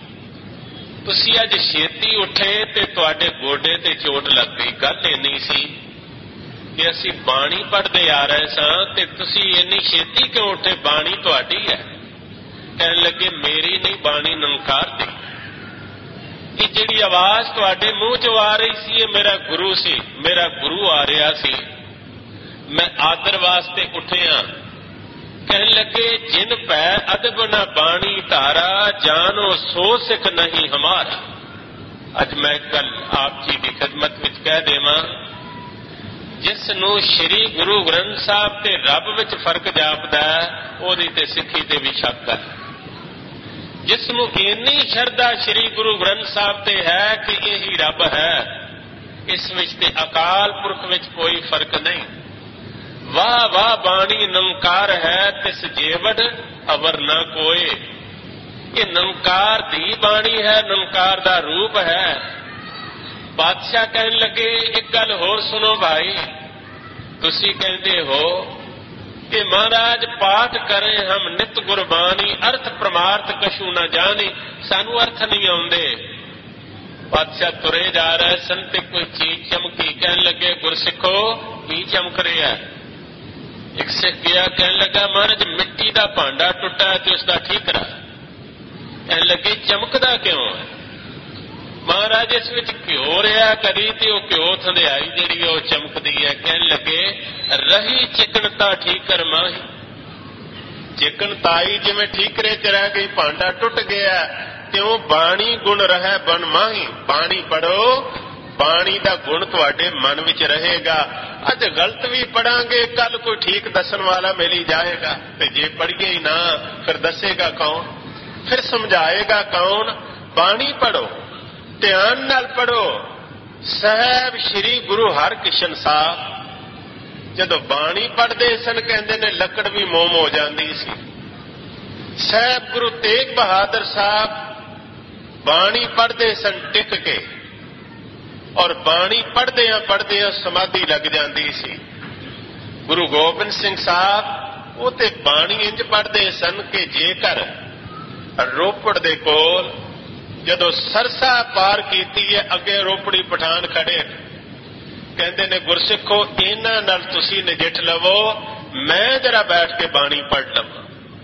ਤੁਸੀਂ ਅੱਜ ਛੇਤੀ ਉੱਠੇ ਤੇ ਤੁਹਾਡੇ ਗੋਡੇ ਤੇ ਚੋਟ ਲੱਗ ਗਈ। ਗੱਲ ਇੰਨੀ ਸੀ ਕਿ ਅਸੀਂ ਬਾਣੀ ਪੜ੍ਹਦੇ ਆ ਰਹੇ ਸਾਂ ਤੇ ਤੁਸੀਂ ਇੰਨੀ ਛੇਤੀ ਕਿਉਂ ਉੱਠੇ? ਬਾਣੀ ਤੁਹਾਡੀ ਹੈ। ਕਹਿਣ ਲੱਗੇ ਮੇਰੀ ਨਹੀਂ, ਬਾਣੀ ਨਿਰੰਕਾਰ ਦੀ। ਇਹ ਜਿਹੜੀ ਆਵਾਜ਼ ਤੁਹਾਡੇ ਮੂੰਹ ਚੋਂ ਆ ਰਹੀ ਸੀ ਇਹ ਮੇਰਾ ਗੁਰੂ ਸੀ, ਮੇਰਾ ਗੁਰੂ ਆ ਰਿਹਾ ਸੀ, ਮੈਂ ਆਦਰ ਵਾਸਤੇ ਉੱਠਿਆ। ਕਹਿਣ ਲੱਗੇ ਜਿਨ ਭੈ ਅਦਬ ਨਾ ਬਾਣੀ ਧਾਰਾ, ਜਾਨੋ ਸੋ ਸਿੱਖ ਨਹੀਂ ਹਮਾਰਾ। ਅੱਜ ਮੈਂ ਕੱਲ ਆਪ ਜੀ ਦੀ ਖਿਦਮਤ ਵਿੱਚ ਕਹਿ ਦੇਵਾਂ, ਜਿਸ ਨੂੰ ਸ੍ਰੀ ਗੁਰੂ ਗ੍ਰੰਥ ਸਾਹਿਬ ਤੇ ਰੱਬ ਵਿੱਚ ਫਰਕ ਜਾਪਦਾ ਉਹਦੀ ਤੇ ਸਿੱਖੀ ਤੇ ਵੀ ਸ਼ੱਕ ਹੈ। ਜਿਸ ਨੂੰ ਇੰਨੀ ਸ਼ਰਧਾ ਸ੍ਰੀ ਗੁਰੂ ਗ੍ਰੰਥ ਸਾਹਿਬ ਤੇ ਹੈ ਕਿ ਇਹੀ ਰੱਬ ਹੈ, ਇਸ ਵਿੱਚ ਤੇ ਅਕਾਲ ਪੁਰਖ ਵਿੱਚ ਕੋਈ ਫਰਕ ਨਹੀਂ। ਵਾਹ ਵਾਹ ਬਾਣੀ ਨਿਰੰਕਾਰ ਹੈ, ਤਿਸ ਜੇਵੜ ਅਵਰ ਨਾ ਕੋਏ। ਇਹ ਨਿਰੰਕਾਰ ਦੀ ਬਾਣੀ ਹੈ, ਨਿਰੰਕਾਰ ਦਾ ਰੂਪ ਹੈ। ਬਾਦਸ਼ਾਹ ਕਹਿਣ ਲੱਗੇ ਇੱਕ ਗੱਲ ਹੋਰ ਸੁਣੋ ਭਾਈ, ਤੁਸੀਂ ਕਹਿੰਦੇ ਹੋ ਕਿ ਮਹਾਰਾਜ ਪਾਠ ਕਰੇ ਹਮ ਨਿਤ ਗੁਰਬਾਣੀ, ਅਰਥ ਪ੍ਰਮਾਰਥ ਕਛੂ ਨਾ ਜਾਣੀ। ਸਾਨੂੰ ਅਰਥ ਨਹੀਂ ਆਉਂਦੇ। ਬਾਦਸ਼ਾਹ ਤੁਰੇ ਜਾ ਰਹੇ ਸਨ ਤੇ ਕੋਈ ਚੀਜ਼ ਚਮਕੀ। ਕਹਿਣ ਲੱਗੇ ਗੁਰਸਿੱਖੋ ਕੀ ਚਮਕ ਰਿਹਾ? ਇੱਕ ਸਿੱਖ ਗਿਆ, ਕਹਿਣ ਲੱਗਾ ਮਹਾਰਾਜ ਮਿੱਟੀ ਦਾ ਭਾਂਡਾ ਟੁੱਟਾ ਤੇ ਉਸ ਦਾ ਠੀਕ ਕਰਾ। ਕਹਿਣ ਲੱਗੇ ਚਮਕਦਾ ਕਿਉਂ ਹੈ? ਮਹਾਰਾਜ ਇਸ ਵਿੱਚ ਘਿਓ ਰਿਹਾ ਕਦੀ ਤੇ ਉਹ ਘਿਓ ਥੰਧਿਆਈ ਜਿਹੜੀ ਉਹ ਚਮਕਦੀ ਹੈ। ਕਹਿਣ ਲੱਗੇ ਰਹੀ ਚਿਕਨਤਾ ਠੀਕ ਕਰ ਮਾਹੀ। ਚਿਕਨਤਾਈ ਜਿਵੇਂ ਠੀਕਰੇ ਚ ਰਹਿ ਗਈ, ਭਾਂਡਾ ਟੁੱਟ ਗਿਆ, ਤਿਉਂ ਬਾਣੀ ਗੁਣ ਰਹਿ ਬਨ ਮਾਹੀ। ਬਾਣੀ ਪੜੋ, ਬਾਣੀ ਦਾ ਗੁਣ ਤੁਹਾਡੇ ਮਨ ਵਿੱਚ ਰਹੇਗਾ। ਅੱਜ ਗਲਤ ਵੀ ਪੜਾਂਗੇ, ਕੱਲ ਕੋਈ ਠੀਕ ਦੱਸਣ ਵਾਲਾ ਮਿਲ ਹੀ ਜਾਏਗਾ। ਤੇ ਜੇ ਪੜੀਏ ਹੀ ਨਾ ਫਿਰ ਦੱਸੇਗਾ ਕੌਣ, ਫਿਰ ਸਮਝਾਏਗਾ ਕੌਣ? ਬਾਣੀ ਪੜੋ, ਧਿਆਨ ਨਾਲ ਪੜੋ। ਸਾਹਿਬ ਸ੍ਰੀ ਗੁਰੂ ਹਰਕ੍ਰਿਸ਼ਨ ਸਾਹਿਬ ਜਦੋਂ ਬਾਣੀ ਪੜ੍ਹਦੇ ਸਨ, ਕਹਿੰਦੇ ਨੇ ਲੱਕੜ ਵੀ ਮੋਮ ਹੋ ਜਾਂਦੀ ਸੀ। ਸਾਹਿਬ ਗੁਰੂ ਤੇਗ ਬਹਾਦਰ ਸਾਹਿਬ ਬਾਣੀ ਪੜ੍ਹਦੇ ਸਨ ਟਿਕ ਕੇ, ਔਰ ਬਾਣੀ ਪੜ੍ਹਦਿਆਂ ਪੜ੍ਹਦਿਆਂ ਸਮਾਧੀ ਲੱਗ ਜਾਂਦੀ ਸੀ। ਗੁਰੂ ਗੋਬਿੰਦ ਸਿੰਘ ਸਾਹਿਬ ਉਹ ਤੇ ਬਾਣੀ ਇੰਜ ਪੜ੍ਹਦੇ ਸਨ ਕਿ ਜੇਕਰ ਰੋਪੜ ਦੇ ਕੋਲ ਜਦੋਂ ਸਰਸਾ ਪਾਰ ਕੀਤੀ ਹੈ, ਅੱਗੇ ਰੋਪੜੀ ਪਠਾਨ ਖੜੇ, ਕਹਿੰਦੇ ਨੇ ਗੁਰਸਿੱਖੋ ਇਹਨਾਂ ਨਾਲ ਤੁਸੀਂ ਨਜਿੱਠ ਲਵੋ, ਮੈਂ ਜਰਾ ਬੈਠ ਕੇ ਬਾਣੀ ਪੜ੍ਹ ਲਵਾਂ।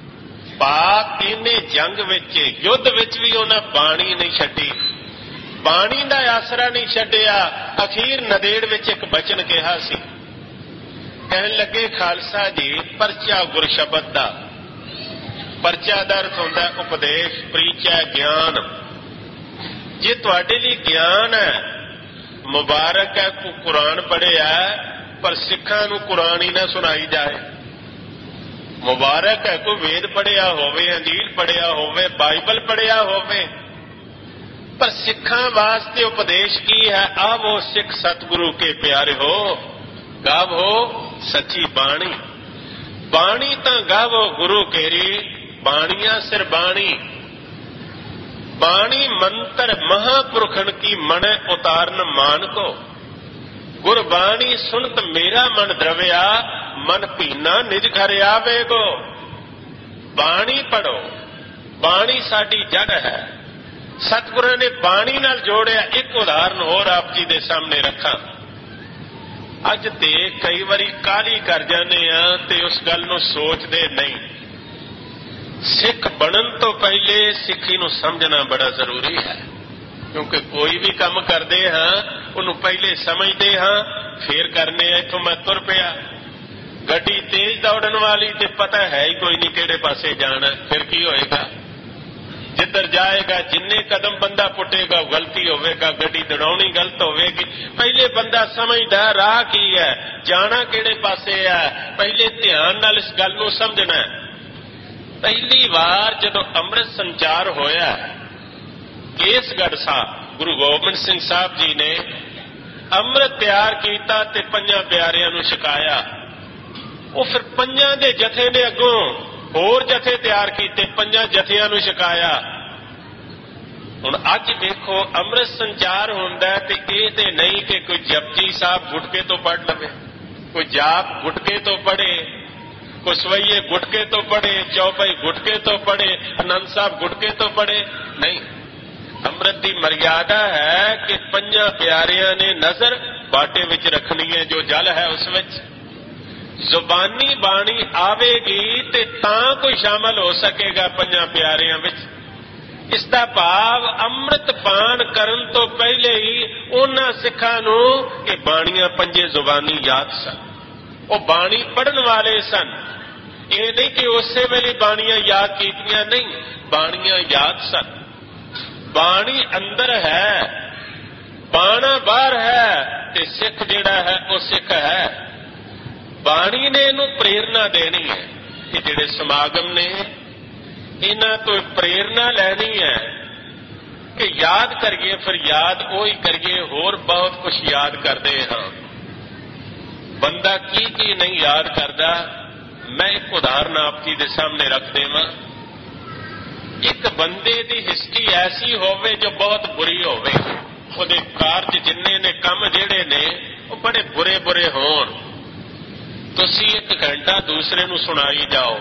ਪਾਕ ਇਹਨੇ ਜੰਗ ਵਿੱਚ, ਯੁੱਧ ਵਿੱਚ ਵੀ ਉਹਨਾਂ ਬਾਣੀ ਨਹੀਂ ਛੱਡੀ, ਬਾਣੀ ਦਾ ਆਸਰਾ ਨਹੀਂ ਛੱਡਿਆ। ਅਖੀਰ ਨਦੇੜ ਵਿੱਚ ਇੱਕ ਬਚਨ ਕਿਹਾ ਸੀ, ਕਹਿਣ ਲੱਗੇ ਖਾਲਸਾ ਜੀ ਪਰਚਾ ਗੁਰ ਸ਼ਬਦ ਦਾ, ਪਰਚਾ ਦਾ ਅਰਥ ਹੁੰਦਾ ਉਪਦੇਸ਼, ਪ੍ਰੀਚਾ ਗਿਆਨ। ਜੇ ਤੁਹਾਡੇ ਲਈ ਗਿਆਨ ਹੈ, ਮੁਬਾਰਕ ਹੈ ਕੋ ਕੁਰਾਨ ਪੜ੍ਹਿਆ, ਪਰ ਸਿੱਖਾਂ ਨੂੰ ਕੁਰਾਨ ਹੀ ਨਾ ਸੁਣਾਈ ਜਾਏ। ਮੁਬਾਰਕ ਹੈ ਕੋਈ ਵੇਦ ਪੜ੍ਹਿਆ ਹੋਵੇ, ਅੰਜੀਲ ਪੜ੍ਹਿਆ ਹੋਵੇ, ਬਾਈਬਲ ਪੜ੍ਹਿਆ ਹੋਵੇ, ਪਰ ਸਿੱਖਾਂ ਵਾਸਤੇ ਉਪਦੇਸ਼ ਕੀ ਹੈ? ਆਵੋ ਸਿੱਖ ਸਤਿਗੁਰੂ ਕੇ ਪਿਆਰੇ ਹੋ, ਗਾਵੋ ਸੱਚੀ ਬਾਣੀ। ਬਾਣੀ ਤਾਂ ਗਾਵੋ ਗੁਰੂ ਕੇਰੀ, ਬਾਣੀਆਂ ਸਿਰ ਬਾਣੀ। बाणी मंत्र महापुरखन की मन उतारन मान को, गुरबाणी सुनत मेरा मन द्रव्या, मन पीना निज घर आवे गो। बाणी पढ़ो, बाणी साडी जड़ है। सतगुरु ने बाणी नाल जोड़िया। एक उदाहरण होर आप जी दे सामने रखा। अज ते कई वारी काली कर जाने आ ते उस गल नूं सोचदे नहीं। सिख बनन तो पहले सिक्खी नूं समझना बड़ा जरूरी है, क्योंकि कोई भी काम करते हाँ उन्होंने पहले समझते हाँ फिर करने। इथों मैं तुर पिया, गड्डी तेज दौड़न वाली ते पता है ही कोई नहीं किहड़े पासे जाना, फिर की होएगा? जिधर जाएगा जिन्ने कदम बंदा पुटेगा गलती होवेगा, गड्डी दौड़ाउणी गलत होवेगी। पहले बंदा समझदा राह की है, जाना किहड़े पासे है, पहले ध्यान नाल इस गल नूं समझना है। पहली बार जदों अमृत संचार होया केसगढ़ साहब गुरु गोबिंद सिंह साहब जी ने अमृत तैयार किया ते पंजां प्यारियां नूं छकाया। वो फिर पंजां दे जथे ने अगों होर जथे तैयार किए, पंजां जथियां नूं छकाया। हुण अज देखो अमृत संचार हुंदा ते इह ते नहीं कि कोई जपजी साहब गुटके तो पढ़ लवे, कोई जाप गुटके तो पढ़े, कोई सवैये गुटके तो पढ़े, चौपाई गुटके तो पढ़े, आनंद साहब गुटके तो पढ़े। नहीं, अमृत की मर्यादा है कि पंजा प्यारियां ने नजर बाटे विच रखनी है, जो जल है उस विच। जुबानी बाणी आवेगी ते तां कोई शामिल हो सकेगा पंजा प्यारियां विच। इसका भाव अमृत पान करन तो पहले ही उन्हां सिखां नूं ये बाणियां पंजे जुबानी याद सन। वो बाणी पढ़न वाले सन। ये नहीं कि उस वेले बाणियां याद कीतियां, नहीं, बाणियां याद सन। बाणी अंदर है, बाणा बाहर है, ते सिख जिहड़ा है वो सिख है। बाणी ने इहनूं प्रेरणा देनी है कि जिहड़े समागम ने इन्हां तो प्रेरणा लैनी है कि याद करिए, फिर याद वो ही करिए। होर बहुत कुछ याद करते हाँ, बंदा की की नहीं याद करता। मैं एक उदाहरण आप जी दे सामने रख देवां। एक बंदे दी हिस्ट्री ऐसी होवे जो बहुत बुरी होवे, उहदे कारज जिन्ने ने काम जिहड़े ने वो बड़े बुरे बुरे होण, तुसीं एक घंटा दूसरे नूं सुणाई जाओ,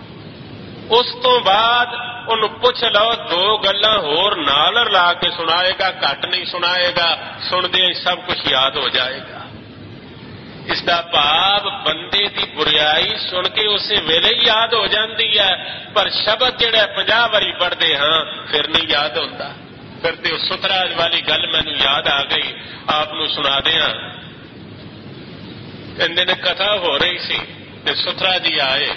उस तो बाद उहनूं पुछ लो दो गल्लां होर नाल ला के सुनाएगा, घट नहीं सुनाएगा, सुणदे ही सब कुछ याद हो जाएगा। इसका भाव बंदे की बुराई सुन के उसे वेले ही याद हो जाती है, पर शब्द जिहड़ा पचास वारी पढ़ते हाँ फिर नहीं याद होता। फिर तो सुथराज वाली गल मैनूं याद आ गई, आपनूं सुना दिया। कहंदे ने कथा हो रही सी ते सुथरा जी आए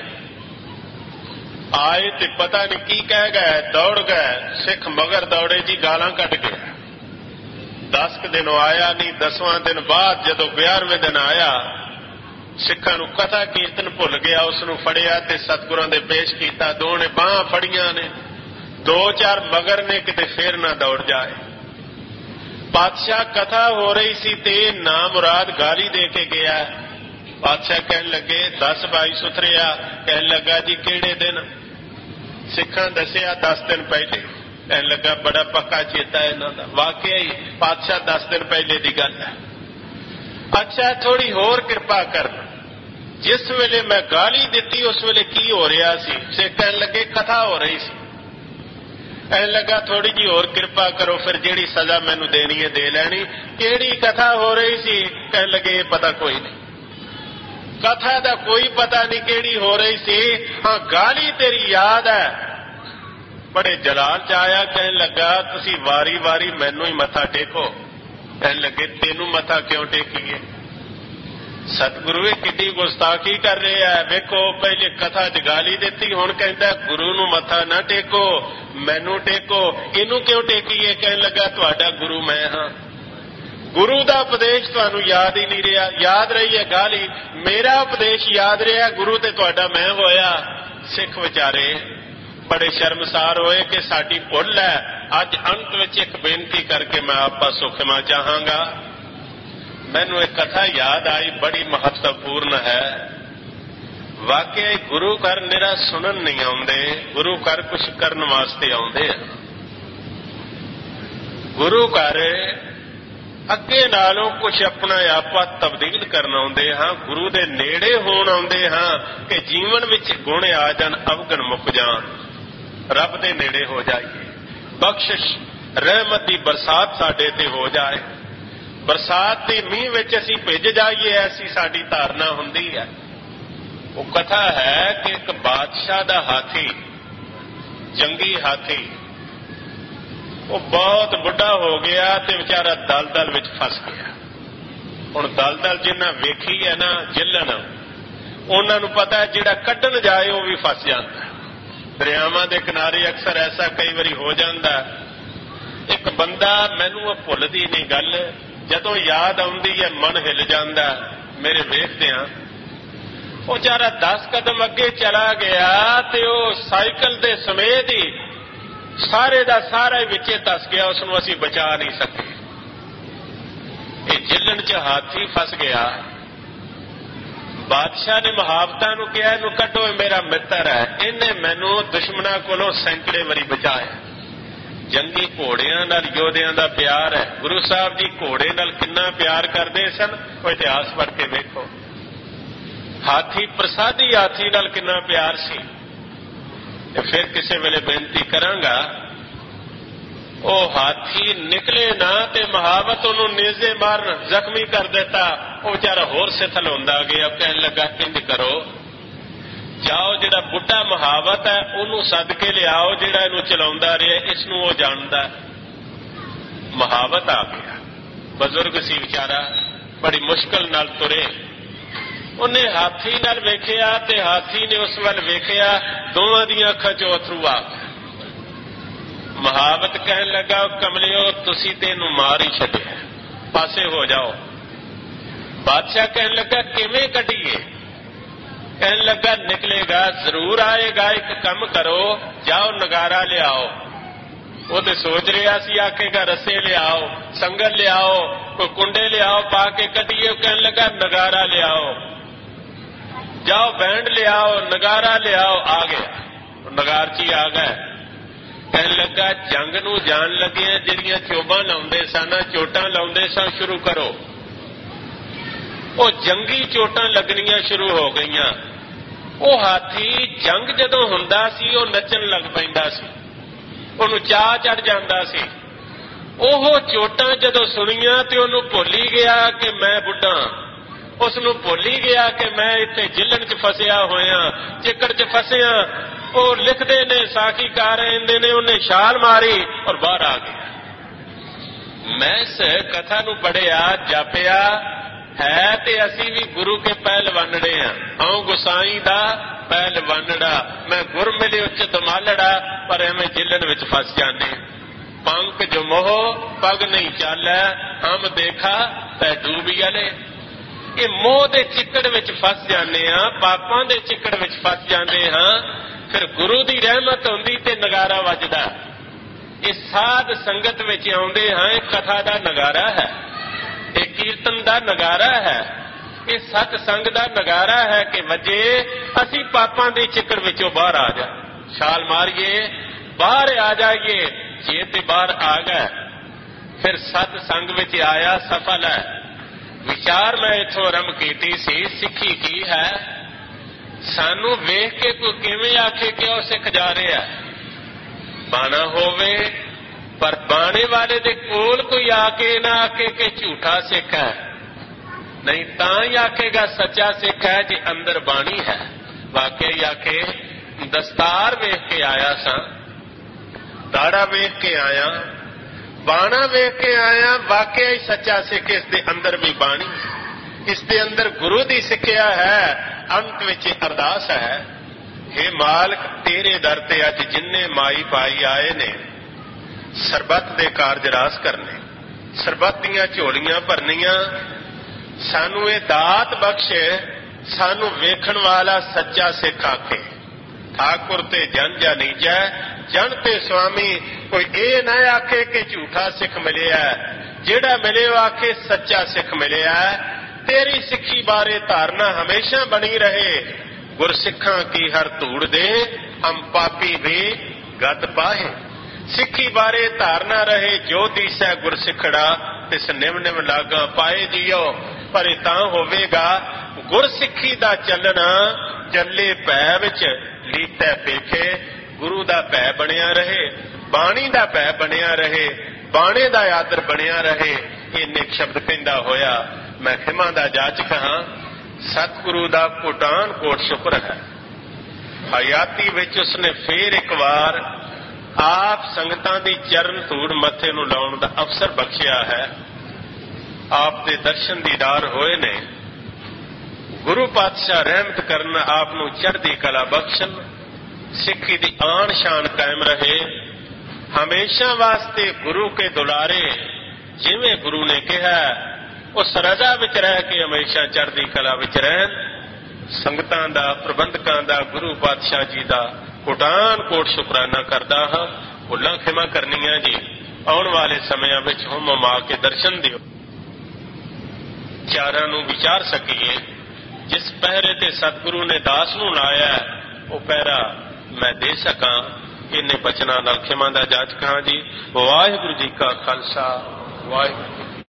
आए ते पता नहीं की कह गए, दौड़ गए। सिख मगर दौड़े जी, गालां कट गया। दस क दिन आया नहीं, दसवां दिन बाद जदों ग्यारहवें दिन आया, सिखां नूं कथा कीर्तन भुल गया। उसनूं फड़िया ते सतगुरां दे पेश कीता। दो ने बाहां फड़ियां ने, दो चार मगर ने, किते फिर ना दौड़ जाए। पातशाह कथा हो रही सी ते ना मुराद गाली दे के गया। पातशाह कहन लगे दस भाई सुथरिया। कहन लगा जी किहड़े दिन? सिखां दसिया दस दिन पहले। कहन लगा बड़ा पक्का चेता है इन्हां दा। वाकई ही पातशाह दस दिन पहले की गल है। अच्छा थोड़ी होर कृपा कर, जिस वेले मैं गाली दी उस वेले की हो रहा सी? सिख कहन लगे कथा हो रही सी। कहन लगा थोड़ी जी होर कृपा करो, फिर जिहड़ी सजा मैनूं देनी है दे लैनी। किहड़ी कथा हो रही सी? कहन लगे ये पता कोई नहीं, कथा दा कोई पता नहीं किहड़ी हो रही सी। हाँ गाली तेरी याद है। बड़े जलाल च आया। कहन लगा तुसी वारी वारी मैनू ही मथा टेको। कहन लगे तेनू मथा क्यों टेकीए? सतगुरु ये किड्डी गुस्ताखी कर रहे हैं। वेखो पहले कथा च गाली दी, हुण कहंदा गुरु नूं मत्था ना टेको, मैनू टेको। इनू क्यों टेकीए? कहन लगा तुहाडा गुरु मैं हाँ। गुरु का उपदेश तुहानू याद ही नहीं रहा। याद रही है गाली, मेरा उपदेश याद रहा, गुरु ते तुहाडा मैं होया। सिख विचारे बड़े शर्मसार होए कि साडी भुल है। अज अंत विच एक बेनती करके मैं आपा सुखमा चाहांगा। मैनू एक कथा याद आई, बड़ी महत्वपूर्ण है। वाकई गुरु घर निरा सुनन नहीं आउंदे, गुरु घर कुछ करन वास्ते आउंदे। गुरु घर अगे नालों कुछ अपना आपा तब्दील करना आउंदे हाँ, गुरु दे नेड़े होण आउंदे हाँ कि जीवन विच गुण आ जाण, अवगुण मुक जाण, रब दे नेड़े हो जाइए। बख्शिश रहमत दी बरसात साडे ते हो जाए, बरसात के मीह विच असीं भिज जाइए, ऐसी साडी धारना हुंदी है। वो कथा है कि एक बादशाह दा हाथी, जंगी हाथी, वो बहुत बुढ़ा हो गया ते बेचारा दलदल विच फस गया। हुण दलदल जिन्हां वेखी है ना जिल्लन, उन्हां नूं पता है जिहड़ा कड्ढण जाए वो भी फस जांदा। दरियावां दे किनारे अक्सर ऐसा कई वारी हो जांदा। एक बंदा, मैनूं भुलदी नहीं गल, जदों याद आउंदी है मन हिल जांदा। मेरे वेखदिआं वो बेचारा दस कदम अगे चला गया ते वो साइकिल दे समेत ही सारे दा सारा ही विचे धस गया, उसनूं असीं बचा नहीं सके। ये जिल्लण च हाथी फस गया। बादशाह ने मुहावतां नूं कहा इहनूं कड्ढो, मेरा मित्र है, इन्हें मैनूं दुश्मनां कोलों सैकड़े वारी बचाया। जंगी घोड़ियां नाल योधियां दा प्यार है। गुरु साहब जी घोड़े नाल किन्ना प्यार करते सन, वो इतिहास पढ़ के वेखो। हाथी प्रसादी हाथी नाल किन्ना प्यार सी। फिर किसी वेले बेनती करांगा, वो हाथी निकले ना ते महावत उन्होंने नेजे मारन जख्मी कर देता। वो बेचारा होर सिथल होंदा गया। कहने लगा इंज करो, जाओ जिहड़ा बुढ़ा महावत है उन्होंने सद के लियाओ, जिहड़ा इनू चलाउंदा रहा इसनू वो जानदा। महावत आ गया, बजुर्ग सी बेचारा, बड़ी मुश्किल नाल तुरे। उन्हें हाथी नाल वेखिया ते हाथी ने उस वल वेखिया, दोवां दी अखां चों अथरू आ गए। महावत कहन लगा कमलियो तुसीं ते इहनूं मार ही छड्डिया, पासे हो जाओ। बादशाह कहन लगा किवें कढीए? कहने लगा निकलेगा, जरूर आएगा। एक कम करो, जाओ नगारा ले आओ। वो तो सोच रहा सी आखेगा रस्से ले आओ, संगल ले आओ, कोई कुंडे ले आओ, पा के कटिए। कहने लगा नगारा ले आओ, जाओ बैंड ले आओ, नगारा ले आओ। आ गया, नगारची आ गए। कहने लगा जंग नूं जान लगे जिहड़ियां चोबां लाउंदे सन, चोटां लाउंदे सन, शुरू करो। वो जंगी चोटां लगनियां शुरू हो गईयां। वो हाथी जंग जदों हुंदा सी वो नचन लग पैंदा सी, उहनूं चाह चढ़ जांदा सी। ओह चोटां जदों सुणीआं ते उहनूं भुल ही गया कि मैं बुढ़ा, उसनूं भुल ही गया कि मैं इत्थे जिल्लण च फसिया होया, चिकड़ च फसिया। वो लिखदे ने साखी कर रहे ने, उन्हें छाल मारी और बाहर आ गया। मैं इस कथा नूं पढ़िया, जापिया है ते असी भी गुरु के पहल वनड़े हैं। आऊं गुसाई दा पहल वनड़ा, मैं गुर मिले उच्च दमालड़ा, पर एवें जिल्लण विच फस जाने। पंख जो मोह पग नहीं चालै, हम देखा तै डूबियले। ये मोह दे चिकड़ विच फस जाने हां, पापां दे चिकड़ विच फस जाने हां। फिर गुरु दी रहमत हुंदी ते नगारा वजदा। ये साध संगत विच आउंदे हां, ये कथा दा नगारा है, ये कीर्तन दा नगारा है, ये सतसंग दा नगारा है कि वजे असी पापां दे चिकड़ विचों बाहर आ जा, छाल मारिए, बाहर आ जाइए। जे ते बाहर आ गए फिर सतसंग विच आया सफल है। विचार मैं इथों आरंभ कीती सी, सिੱਖੀ की है। सानू वेख के कोई किवें आखे कि वो सिख जा रहा है, बाणा होवे पर बाणे वाले दे कोल कोई आके ना आके कि झूठा सिख है, नहीं तां ही आखेगा सच्चा सिख है जे अंदर बाणी है। वाकई आके दस्तार वेख के आया सा, दाड़ा वेख के आया, बाणा वेख के आया, वाकई सच्चा सिख इस दे अंदर भी बाणी। ਇਸ ਦੇ ਅੰਦਰ ਗੁਰੂ ਦੀ ਸਿੱਖਿਆ ਹੈ। ਅੰਤ ਵਿੱਚ ਅਰਦਾਸ ਹੈ, ਹੇ ਮਾਲਕ ਤੇਰੇ ਦਰ ਤੇ ਅੱਜ ਜਿੰਨੇ ਮਾਈ ਭਾਈ ਆਏ ਨੇ ਸਰਬੱਤ ਦੇ ਕਾਰਜ ਰਾਸ ਕਰਨੇ, ਸਰਬੱਤ ਦੀਆਂ ਝੋਲੀਆਂ ਭਰਨੀਆਂ, ਸਾਨੂੰ ਇਹ ਦਾਤ ਬਖਸ਼, ਸਾਨੂੰ ਵੇਖਣ ਵਾਲਾ ਸੱਚਾ ਸਿੱਖ ਆਖੇ। ਠਾਕੁਰ ਤੇ ਜਨ ਜਾਨੀਜੈ, ਜਨ ਤੇ ਸੁਆਮੀ। ਕੋਈ ਇਹ ਨਾ ਆਖੇ ਕਿ ਝੂਠਾ ਸਿੱਖ ਮਿਲਿਆ, ਜਿਹੜਾ ਮਿਲੇ ਉਹ ਆਖੇ ਸੱਚਾ ਸਿੱਖ ਮਿਲਿਆ। ਤੇਰੀ ਸਿੱਖੀ ਬਾਰੇ ਧਾਰਨਾ ਹਮੇਸ਼ਾ ਬਣੀ ਰਹੇ, ਗੁਰਸਿੱਖਾਂ ਕੀ ਹਰ ਧੂੜ ਦੇ, ਹਮ ਪਾਪੀ ਵੀ ਗਤ ਪਾਹੇ। ਸਿੱਖੀ ਬਾਰੇ ਧਾਰਨਾ ਰਹੇ, ਜੋ ਦੀਸੈ ਗੁਰਸਿੱਖੜਾ ਤਿਸ ਨਿਮ ਨਿਮ ਲਾਗਾ ਪਾਏ ਜੀਓ। ਪਰ ਇਹ ਤਾਂ ਹੋਵੇਗਾ ਗੁਰਸਿੱਖੀ ਦਾ ਚੱਲਣਾ ਚੱਲੇ ਭੈ ਵਿੱਚ ਲੀਤੈ ਪੇਖੇ, ਗੁਰੂ ਦਾ ਭੈ ਬਣਿਆ ਰਹੇ, ਬਾਣੀ ਦਾ ਭੈ ਬਣਿਆ ਰਹੇ, ਬਾਣੇ ਦਾ ਆਦਰ ਬਣਿਆ ਰਹੇ। ਇੰਨੇ ਸ਼ਬਦ ਕਹਿੰਦਾ ਹੋਇਆ ਮੈਂ ਖਿਮਾ ਦਾ ਜਾਚਕ ਹਾਂ। ਸਤਿਗੁਰੂ ਦਾ ਕੋਟਾਨ ਕੋਟ ਸ਼ੁਕਰ ਹੈ, ਹਯਾਤੀ ਵਿੱਚ ਉਸਨੇ ਫੇਰ ਇੱਕ ਵਾਰ ਆਪ ਸੰਗਤਾਂ ਦੀ ਚਰਨ ਧੂੜ ਮੱਥੇ ਨੂੰ ਲਾਉਣ ਦਾ ਅਵਸਰ ਬਖਸ਼ਿਆ ਹੈ। ਆਪ ਦੇ ਦਰਸ਼ਨ ਦੀਦਾਰ ਹੋਏ ਨੇ। ਗੁਰੂ ਪਾਤਸ਼ਾਹ ਰਹਿਮਤ ਕਰਨ, ਆਪ ਨੂੰ ਚੜ੍ਹਦੀ ਕਲਾ ਬਖਸ਼ਣ, ਸਿੱਖੀ ਦੀ ਆਨ ਸ਼ਾਨ ਕਾਇਮ ਰਹੇ। ਹਮੇਸ਼ਾ ਵਾਸਤੇ ਗੁਰੂ ਕੇ ਦੁਲਾਰੇ, ਜਿਵੇਂ ਗੁਰੂ ਨੇ ਕਿਹਾ ਉਸ ਰਜ਼ਾ ਵਿੱਚ ਰਹਿ ਕੇ ਹਮੇਸ਼ਾ ਚੜ੍ਹਦੀ ਕਲਾ ਵਿੱਚ ਰਹਿਣ। ਸੰਗਤਾਂ ਦਾ, ਪ੍ਰਬੰਧਕਾਂ ਦਾ, ਗੁਰੂ ਪਾਤਸ਼ਾਹ ਜੀ ਦਾ ਕੋਟਾਨ ਕੋਟ ਸ਼ੁਕਰਾਨਾ ਕਰਦਾ ਹਾਂ। ਭੁੱਲਾਂ ਖਿਮਾ ਕਰਨੀਆਂ ਜੀ। ਆਉਣ ਵਾਲੇ ਸਮਿਆਂ ਵਿੱਚ ਹੁਮ ਹੁਮਾ ਕੇ ਦਰਸ਼ਨ ਦਿਓ, ਚਾਰਾਂ ਨੂੰ ਵਿਚਾਰ ਸਕੀਏ। ਜਿਸ ਪਹਿਰੇ ਤੇ ਸਤਿਗੁਰੂ ਨੇ ਦਾਸ ਨੂੰ ਲਾਇਆ ਉਹ ਪਹਿਰਾ ਮੈਂ ਦੇ ਸਕਾਂ। ਇੰਨੇ ਬਚਨਾਂ ਨਾਲ ਖਿਮਾ ਦਾ ਜਾਚਕ ਹਾਂ ਜੀ। ਵਾਹਿਗੁਰੂ ਜੀ ਕਾ ਖਾਲਸਾ, ਵਾਹਿਗੁਰੂ।